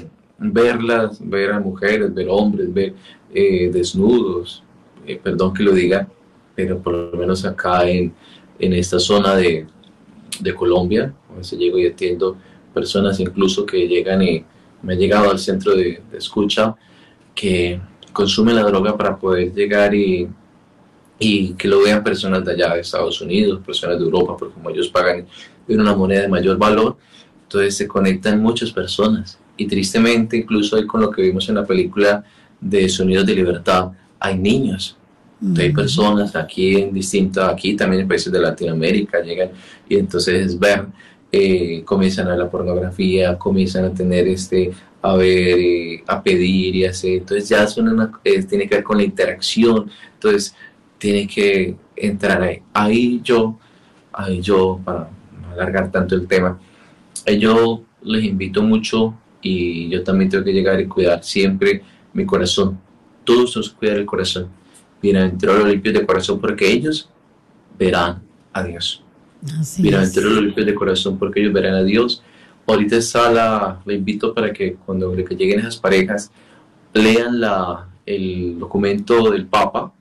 ver a mujeres, ver hombres, ver desnudos, perdón que lo diga, pero por lo menos acá en esta zona de Colombia, a veces llego y atiendo personas incluso que llegan y me han llegado al centro de escucha que consumen la droga para poder llegar y que lo vean personas de allá de Estados Unidos, personas de Europa, porque como ellos pagan en una moneda de mayor valor, entonces se conectan muchas personas. Y tristemente, incluso hoy con lo que vimos en la película de Sonidos de Libertad, hay niños. Entonces, hay personas aquí también en países de Latinoamérica llegan y entonces comienzan a ver la pornografía, comienzan a tener a pedir y hacer. Entonces ya tiene que ver con la interacción. Entonces tiene que entrar ahí. Ahí yo, para no alargar tanto el tema, yo les invito mucho y yo también tengo que llegar y cuidar siempre mi corazón. Todos nos cuidar el corazón. Bienaventurados los limpios de corazón porque ellos verán a Dios. Bienaventurados los limpios de corazón porque ellos verán a Dios. Ahorita le invito para que cuando lleguen esas parejas lean el documento del Papa,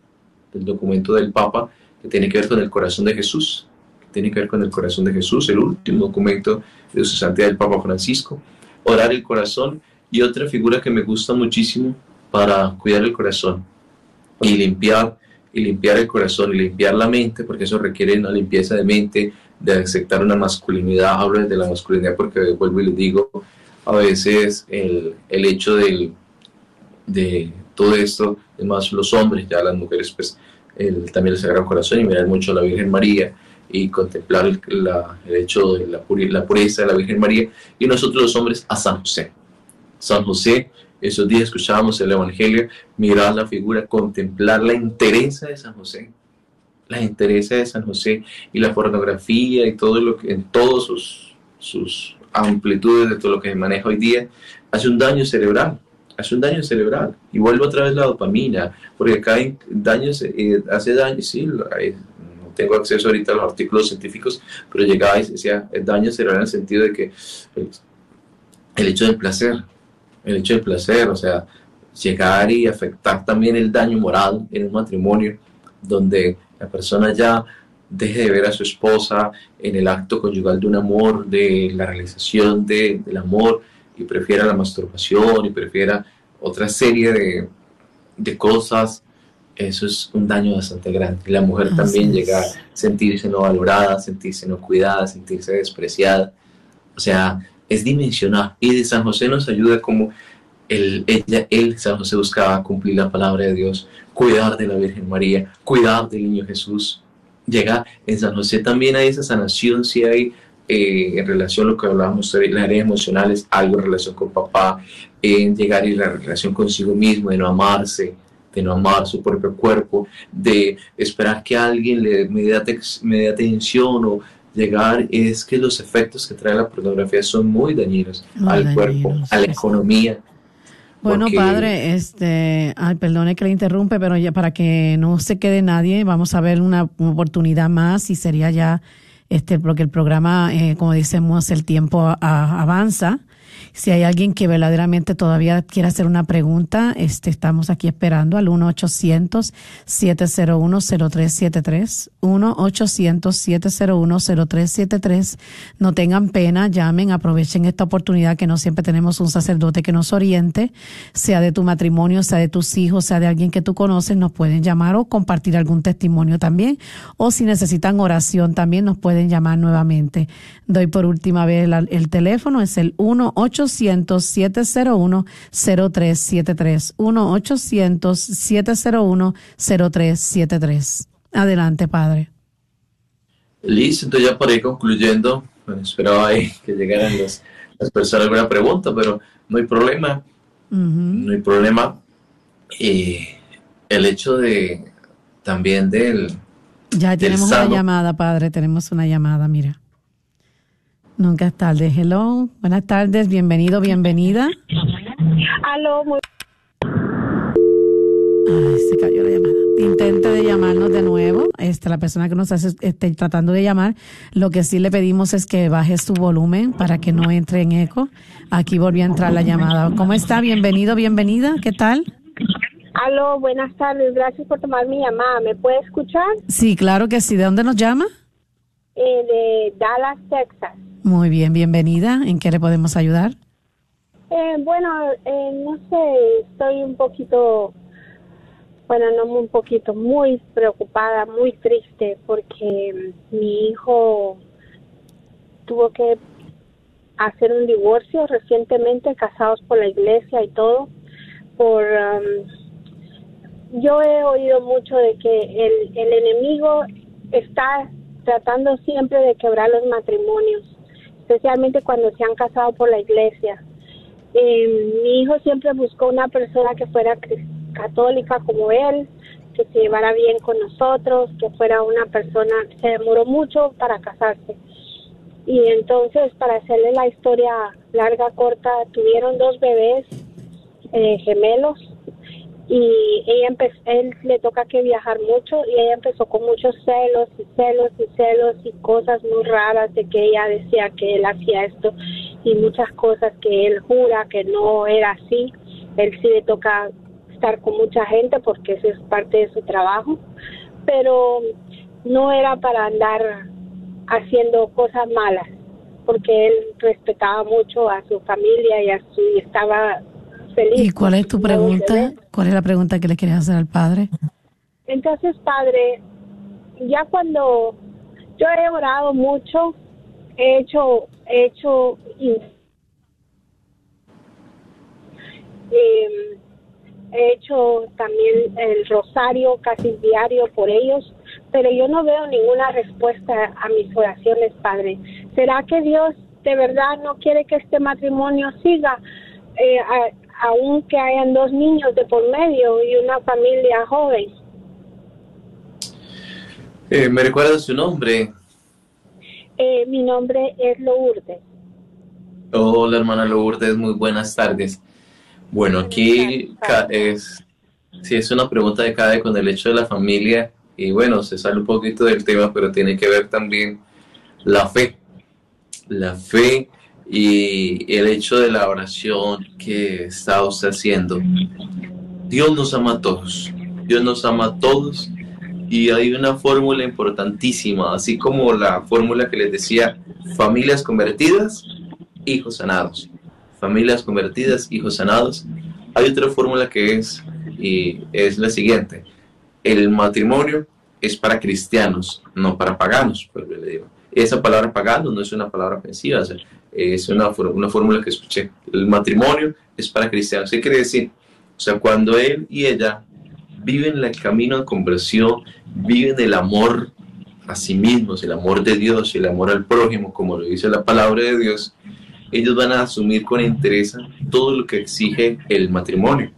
que tiene que ver con el corazón de Jesús, el último documento de su santidad, el Papa Francisco. Orar el corazón. Y otra figura que me gusta muchísimo para cuidar el corazón y limpiar el corazón y limpiar la mente, porque eso requiere una limpieza de mente, de aceptar una masculinidad. Hablo de la masculinidad porque vuelvo y les digo, a veces el hecho de todo esto, además los hombres, ya las mujeres pues también el Sagrado Corazón y mirar mucho a la Virgen María y contemplar el hecho de la pureza de la Virgen María, y nosotros los hombres a San José. San José, esos días escuchábamos el Evangelio, mirar la figura, contemplar la entereza de San José, y la pornografía y todo lo que en todas sus amplitudes de todo lo que se maneja hoy día hace un daño cerebral. Y vuelve otra vez la dopamina, porque acá hay daños, hace daño, sí, no tengo acceso ahorita a los artículos científicos, pero llegaba y decía el daño cerebral en el sentido de que el hecho del placer, o sea, llegar y afectar también el daño moral en un matrimonio, donde la persona ya deje de ver a su esposa en el acto conyugal de un amor, de la realización del amor, y prefiera la masturbación y prefiera otra serie de cosas. Eso es un daño bastante grande. Y la mujer también llega a sentirse no valorada, sentirse no cuidada, sentirse despreciada. O sea, es dimensional. Y de San José nos ayuda como San José buscaba cumplir la palabra de Dios, cuidar de la Virgen María, cuidar del niño Jesús. Llega en San José también hay esa sanación, si hay en relación a lo que hablábamos de las áreas emocionales, algo en relación con papá, en llegar y la relación consigo mismo, de no amarse, de no amar su propio cuerpo, de esperar que alguien me dé atención o llegar. Es que los efectos que trae la pornografía son muy dañinos al cuerpo, a la economía. Bueno, padre, perdone que le interrumpe, pero ya para que no se quede nadie, vamos a ver una oportunidad más y sería ya porque el programa, como decimos, el tiempo avanza Si hay alguien que verdaderamente todavía quiere hacer una pregunta, estamos aquí esperando al 1-800-701-0373, 1-800-701-0373. No tengan pena, llamen, aprovechen esta oportunidad que no siempre tenemos un sacerdote que nos oriente, sea de tu matrimonio, sea de tus hijos, sea de alguien que tú conoces, nos pueden llamar o compartir algún testimonio también, o si necesitan oración también nos pueden llamar nuevamente. Doy por última vez el teléfono, es el 1-800-701-0373, 1-800-701-0373. Adelante, padre. Listo, entonces ya por ahí concluyendo, bueno, esperaba ahí que llegaran las personas alguna pregunta, pero no hay problema. No hay problema. El hecho de también ya tenemos una llamada, padre, tenemos una llamada, mira. Nunca es tarde. Hello, buenas tardes, bienvenido, bienvenida. Aló, muy... Ay, se cayó la llamada. Intente de llamarnos de nuevo. La persona que nos esté tratando de llamar, lo que sí le pedimos es que baje su volumen para que no entre en eco. Aquí volvió a entrar la llamada. ¿Cómo está? Bienvenido, bienvenida. ¿Qué tal? Aló, buenas tardes. Gracias por tomar mi llamada. ¿Me puede escuchar? Sí, claro que sí. ¿De dónde nos llama? De Dallas, Texas. Muy bien, bienvenida. ¿En qué le podemos ayudar? No sé, estoy muy preocupada, muy triste, porque mi hijo tuvo que hacer un divorcio recientemente, casados por la iglesia y todo, yo he oído mucho de que el enemigo está tratando siempre de quebrar los matrimonios, especialmente cuando se han casado por la iglesia. Mi hijo siempre buscó una persona que fuera católica como él, que se llevara bien con nosotros, que fuera una persona, se demoró mucho para casarse. Y entonces, para hacerle la historia larga, corta, tuvieron 2 bebés gemelos, y él le toca que viajar mucho, y ella empezó con muchos celos y cosas muy raras, de que ella decía que él hacía esto y muchas cosas que él jura que no era así. Él sí le toca estar con mucha gente porque eso es parte de su trabajo, pero no era para andar haciendo cosas malas, porque él respetaba mucho a su familia y estaba feliz. ¿Y cuál es tu pregunta? ¿Cuál es la pregunta que le quieres hacer al padre? Entonces, padre, ya cuando yo he orado mucho, he hecho también el rosario casi diario por ellos, pero yo no veo ninguna respuesta a mis oraciones, padre. ¿Será que Dios de verdad no quiere que este matrimonio siga, aunque hayan 2 niños de por medio y una familia joven? ¿Me recuerda su nombre? Mi nombre es Lourdes. Hola, hermana Lourdes, muy buenas tardes. Bueno, aquí es una pregunta de cada con el hecho de la familia, y bueno, se sale un poquito del tema, pero tiene que ver también la fe y el hecho de la oración que está usted haciendo. Dios nos ama a todos, y hay una fórmula importantísima, así como la fórmula que les decía, familias convertidas, hijos sanados. Familias convertidas, hijos sanados. Hay otra fórmula que es la siguiente: el matrimonio es para cristianos, no para paganos. Pues le digo, esa palabra pagano no es una palabra ofensiva, es una fórmula que escuché. El matrimonio es para cristianos. ¿Qué quiere decir? O sea, cuando él y ella viven el camino de conversión, viven el amor a sí mismos, el amor de Dios y el amor al prójimo, como lo dice la palabra de Dios, ellos van a asumir con interés todo lo que exige el matrimonio.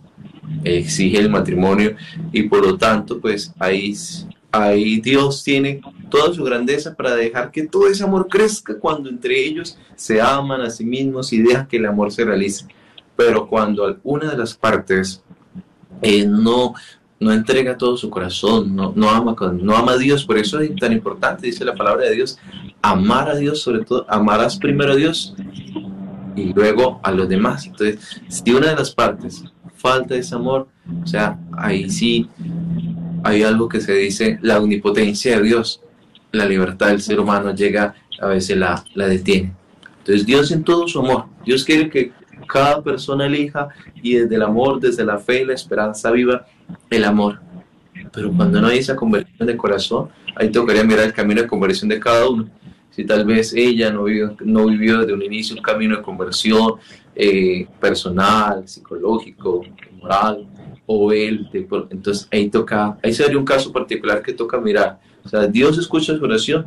Y por lo tanto, pues ahí Dios tiene toda su grandeza para dejar que todo ese amor crezca cuando entre ellos se aman a sí mismos y dejan que el amor se realice. Pero cuando alguna de las partes no entrega todo su corazón, no ama a Dios, por eso es tan importante, dice la palabra de Dios, amar a Dios, sobre todo, amarás primero a Dios y luego a los demás. Entonces, si una de las partes falta ese amor, o sea, ahí sí hay algo que se dice la omnipotencia de Dios, la libertad del ser humano llega, a veces la detiene. Entonces Dios en todo su amor, Dios quiere que cada persona elija y desde el amor, desde la fe y la esperanza viva el amor. Pero cuando no hay esa conversión de corazón, ahí tocaría mirar el camino de conversión de cada uno. Si tal vez ella no vivió desde un inicio un camino de conversión personal, psicológico, moral, o él, entonces ahí sería un caso particular que toca mirar. O sea, Dios escucha su oración,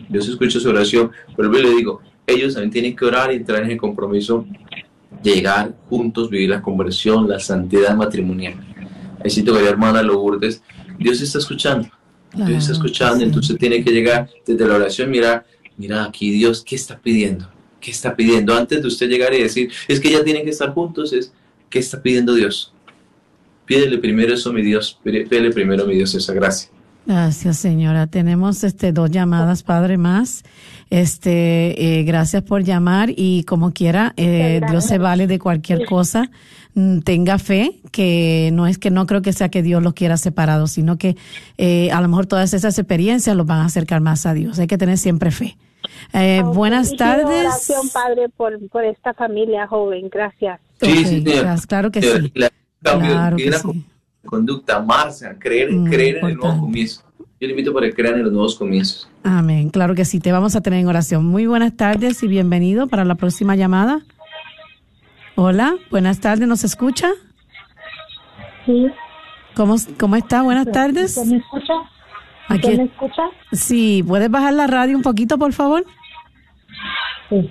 pero yo le digo, ellos también tienen que orar y entrar en el compromiso de llegar juntos, vivir la conversión, la santidad matrimonial. Ahí sí tocaría, hermana Lourdes, Dios está escuchando, claro, Dios está escuchando, sí. Entonces tiene que llegar desde la oración, mira aquí Dios, ¿qué está pidiendo? ¿Qué está pidiendo? Antes de usted llegar y decir, es que ya tienen que estar juntos, ¿qué está pidiendo Dios? Pídele primero eso, mi Dios, pídele primero, mi Dios, esa gracia. Gracias, señora. Tenemos 2 llamadas, Padre, más. Gracias por llamar y como quiera, Dios se vale de cualquier cosa. Tenga fe, que no creo que sea que Dios los quiera separados, sino que a lo mejor todas esas experiencias los van a acercar más a Dios. Hay que tener siempre fe. Buenas tardes. Oración, Padre, por esta familia joven. Gracias. Sí, gracias, claro que sí. Claro que sí. Conducta, amarse, creer en el nuevo comienzo. Yo le invito para que crean en los nuevos comienzos. Amén, claro que sí, te vamos a tener en oración. Muy buenas tardes y bienvenido para la próxima llamada. Hola, buenas tardes, ¿nos escucha? Sí. ¿Cómo está? Buenas tardes. ¿Usted me escucha? ¿Usted me escucha? Sí, ¿puedes bajar la radio un poquito, por favor? Sí.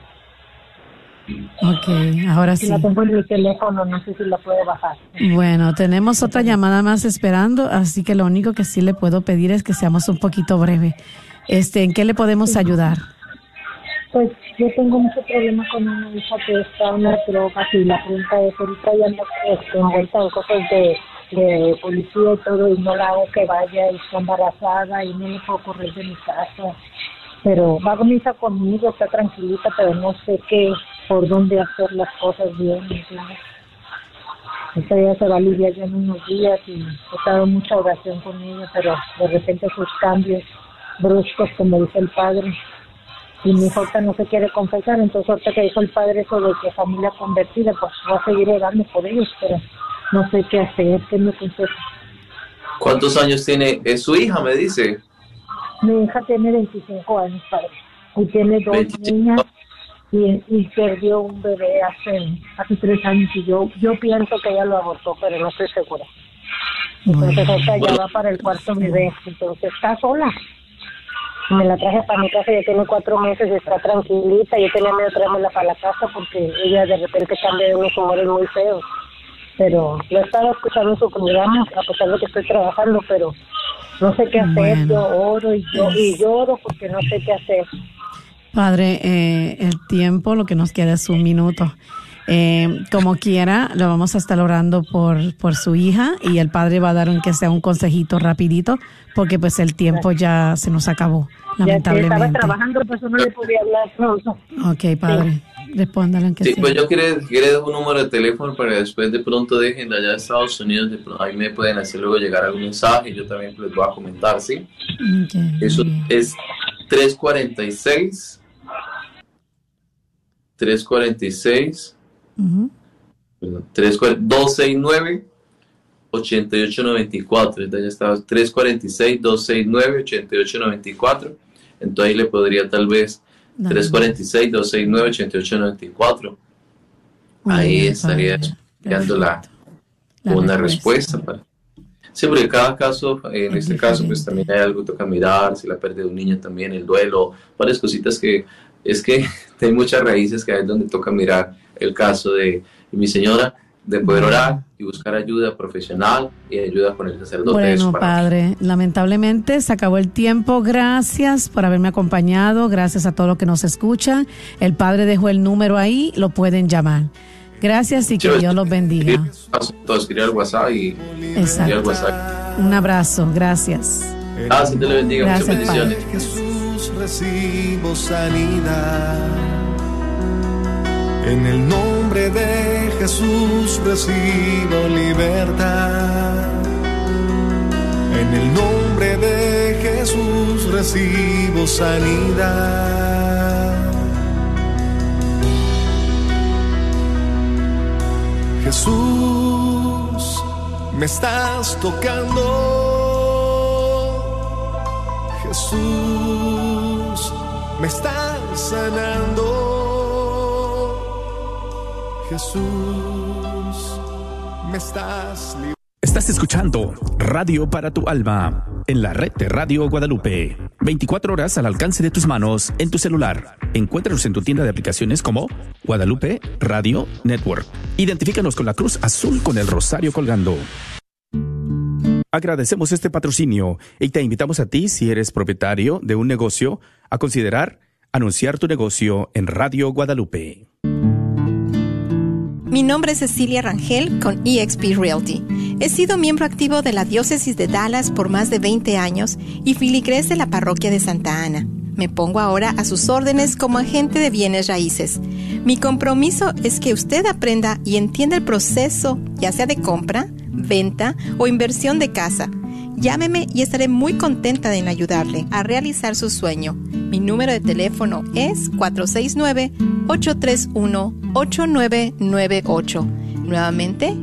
Ok, ahora sí. Si la tengo en mi teléfono, no sé si la puedo bajar. Bueno, tenemos otra llamada más esperando, así que lo único que sí le puedo pedir es que seamos un poquito breve. ¿En qué le podemos ayudar? Pues yo tengo mucho problema con una hija que está en las drogas y la pregunta es, ahorita ya ando envuelta en cosas de policía y todo, y no la hago que vaya, y está embarazada y no le puedo correr de mi casa. Pero va mi hija conmigo, está tranquilita, pero no sé por dónde hacer las cosas bien. ¿Sabes? Esta ya se va a aliviar ya en unos días y he dado mucha oración con ella, pero de repente sus cambios bruscos, como dice el padre, y mi hija ahorita no se quiere confesar, entonces ahorita que dijo el padre eso de que familia convertida, pues va a seguir orando por ellos, pero no sé qué hacer, ¿qué me aconseja? ¿Cuántos años tiene su hija, me dice? Mi hija tiene 25 años, padre, y tiene 2 25. niñas. Y perdió un bebé hace 3 años y yo pienso que ella lo abortó, pero no estoy segura. Entonces esta ya va para el 4º bebé, entonces está sola. Me la traje para mi casa, ya tiene 4 meses, está tranquilita. Yo tenía miedo de traérmela para la casa porque ella de repente cambia de unos humores muy feos. Pero lo he estado escuchando en su programa, a pesar de que estoy trabajando, pero no sé qué hacer. Bueno, yo oro y lloro porque no sé qué hacer. Padre, el tiempo, lo que nos queda es 1 minuto. Como quiera, lo vamos a estar orando por su hija y el padre va a dar aunque sea un consejito rapidito, porque pues el tiempo ya se nos acabó, lamentablemente. Ya estaba trabajando, pues no le podía hablar. No. Ok, padre, respóndale aunque sea. Sí, pues yo quiero un número de teléfono para que después de pronto dejen de allá de Estados Unidos, ahí me pueden hacer luego llegar algún mensaje y yo también les voy a comentar, ¿sí? Okay, eso es 346 269 8894. Entonces ya estaba 346-269-8894. Entonces ahí le podría tal vez 346-269-8894. Ahí estaría dando una respuesta. Sí, porque cada caso, en este caso, pues también hay algo que toca mirar, si la pérdida de un niño también, el duelo, varias cositas que es que hay muchas raíces que hay donde toca mirar el caso de mi señora, de poder orar y buscar ayuda profesional y ayuda con el sacerdote. Bueno, padre, lamentablemente se acabó el tiempo. Gracias por haberme acompañado, gracias a todos los que nos escuchan. El padre dejó el número ahí, lo pueden llamar. Gracias y que Dios los bendiga. Escribir al WhatsApp y exacto. Al WhatsApp. Un abrazo, gracias. Gracias, Dios le bendiga. Gracias, muchas bendiciones. Jesús, recibo sanidad. En el nombre de Jesús recibo libertad. En el nombre de Jesús recibo sanidad. Jesús, me estás tocando. Jesús, me estás sanando. Jesús, me estás librando. Estás escuchando Radio para tu Alma en la red de Radio Guadalupe. 24 horas al alcance de tus manos en tu celular. Encuéntranos en tu tienda de aplicaciones como Guadalupe Radio Network. Identifícanos con la cruz azul con el rosario colgando. Agradecemos este patrocinio y te invitamos a ti, si eres propietario de un negocio, a considerar anunciar tu negocio en Radio Guadalupe. Mi nombre es Cecilia Rangel con eXp Realty. He sido miembro activo de la Diócesis de Dallas por más de 20 años y filigrés de la Parroquia de Santa Ana. Me pongo ahora a sus órdenes como agente de bienes raíces. Mi compromiso es que usted aprenda y entienda el proceso, ya sea de compra, venta o inversión de casa. Llámeme y estaré muy contenta en ayudarle a realizar su sueño. Mi número de teléfono es 469-831-8998. Nuevamente,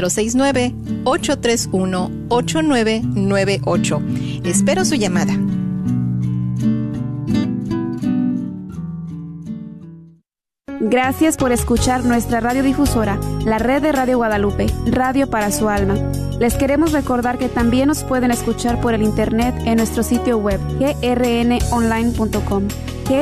469-831-8998. Espero su llamada. Gracias por escuchar nuestra radiodifusora, la red de Radio Guadalupe, Radio para su alma. Les queremos recordar que también nos pueden escuchar por el internet en nuestro sitio web grnonline.com,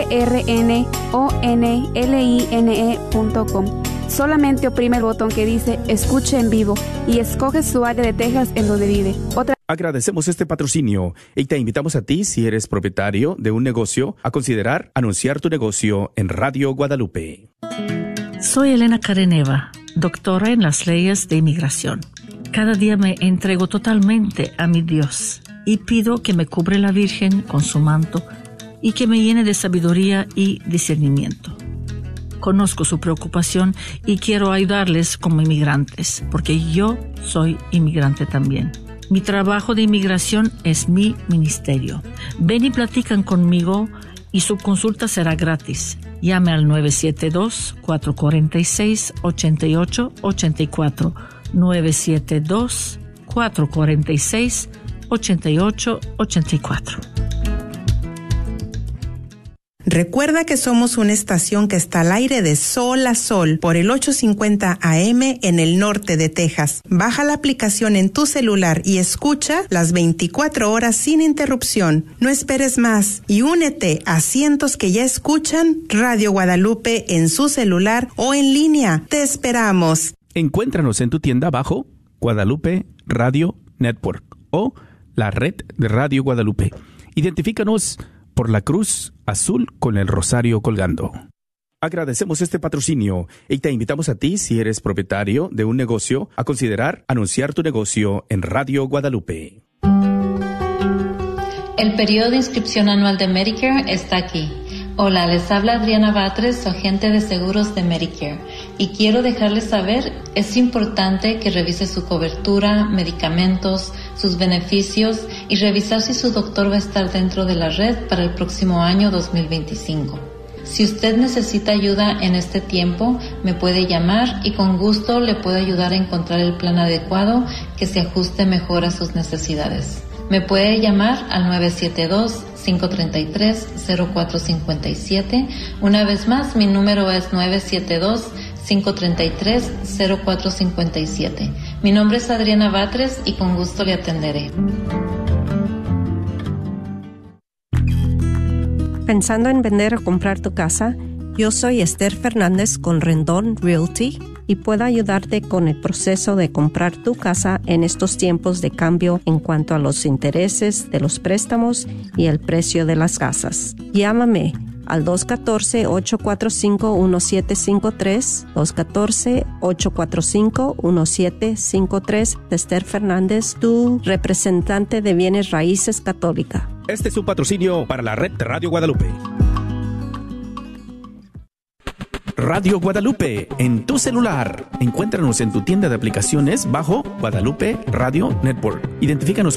grnonline.com. Solamente oprime el botón que dice Escuche en vivo y escoge su área de Texas en donde vive. Agradecemos este patrocinio y te invitamos a ti, si eres propietario de un negocio, a considerar anunciar tu negocio en Radio Guadalupe. Soy Elena Careneva, doctora en las leyes de inmigración. Cada día me entrego totalmente a mi Dios y pido que me cubre la Virgen con su manto y que me llene de sabiduría y discernimiento. Conozco su preocupación y quiero ayudarles como inmigrantes, porque yo soy inmigrante también. Mi trabajo de inmigración es mi ministerio. Ven y platican conmigo y su consulta será gratis. Llame al 972-446-8884. 972-446-8884. Recuerda que somos una estación que está al aire de sol a sol por el 850 AM en el norte de Texas. Baja la aplicación en tu celular y escucha las 24 horas sin interrupción. No esperes más y únete a cientos que ya escuchan Radio Guadalupe en su celular o en línea. ¡Te esperamos! Encuéntranos en tu tienda bajo Guadalupe Radio Network o la red de Radio Guadalupe. Identifícanos por la cruz azul con el rosario colgando. Agradecemos este patrocinio y te invitamos a ti, si eres propietario de un negocio, a considerar anunciar tu negocio en Radio Guadalupe. El periodo de inscripción anual de Medicare está aquí. Hola, les habla Adriana Batres, su agente de seguros de Medicare, y quiero dejarles saber, es importante que revise su cobertura, medicamentos, sus beneficios y revisar si su doctor va a estar dentro de la red para el próximo año 2025. Si usted necesita ayuda en este tiempo, me puede llamar y con gusto le puedo ayudar a encontrar el plan adecuado que se ajuste mejor a sus necesidades. Me puede llamar al 972-533-0457. Una vez más, mi número es 972-533-0457. Mi nombre es Adriana Batres y con gusto le atenderé. ¿Pensando en vender o comprar tu casa? Yo soy Esther Fernández con Rendón Realty y puedo ayudarte con el proceso de comprar tu casa en estos tiempos de cambio en cuanto a los intereses de los préstamos y el precio de las casas. Llámame al 214-845-1753, 214-845-1753, Esther Fernández, tu representante de bienes raíces católica. Este es un patrocinio para la red de Radio Guadalupe. Radio Guadalupe en tu celular. Encuéntranos en tu tienda de aplicaciones bajo Guadalupe Radio Network. Identifícanos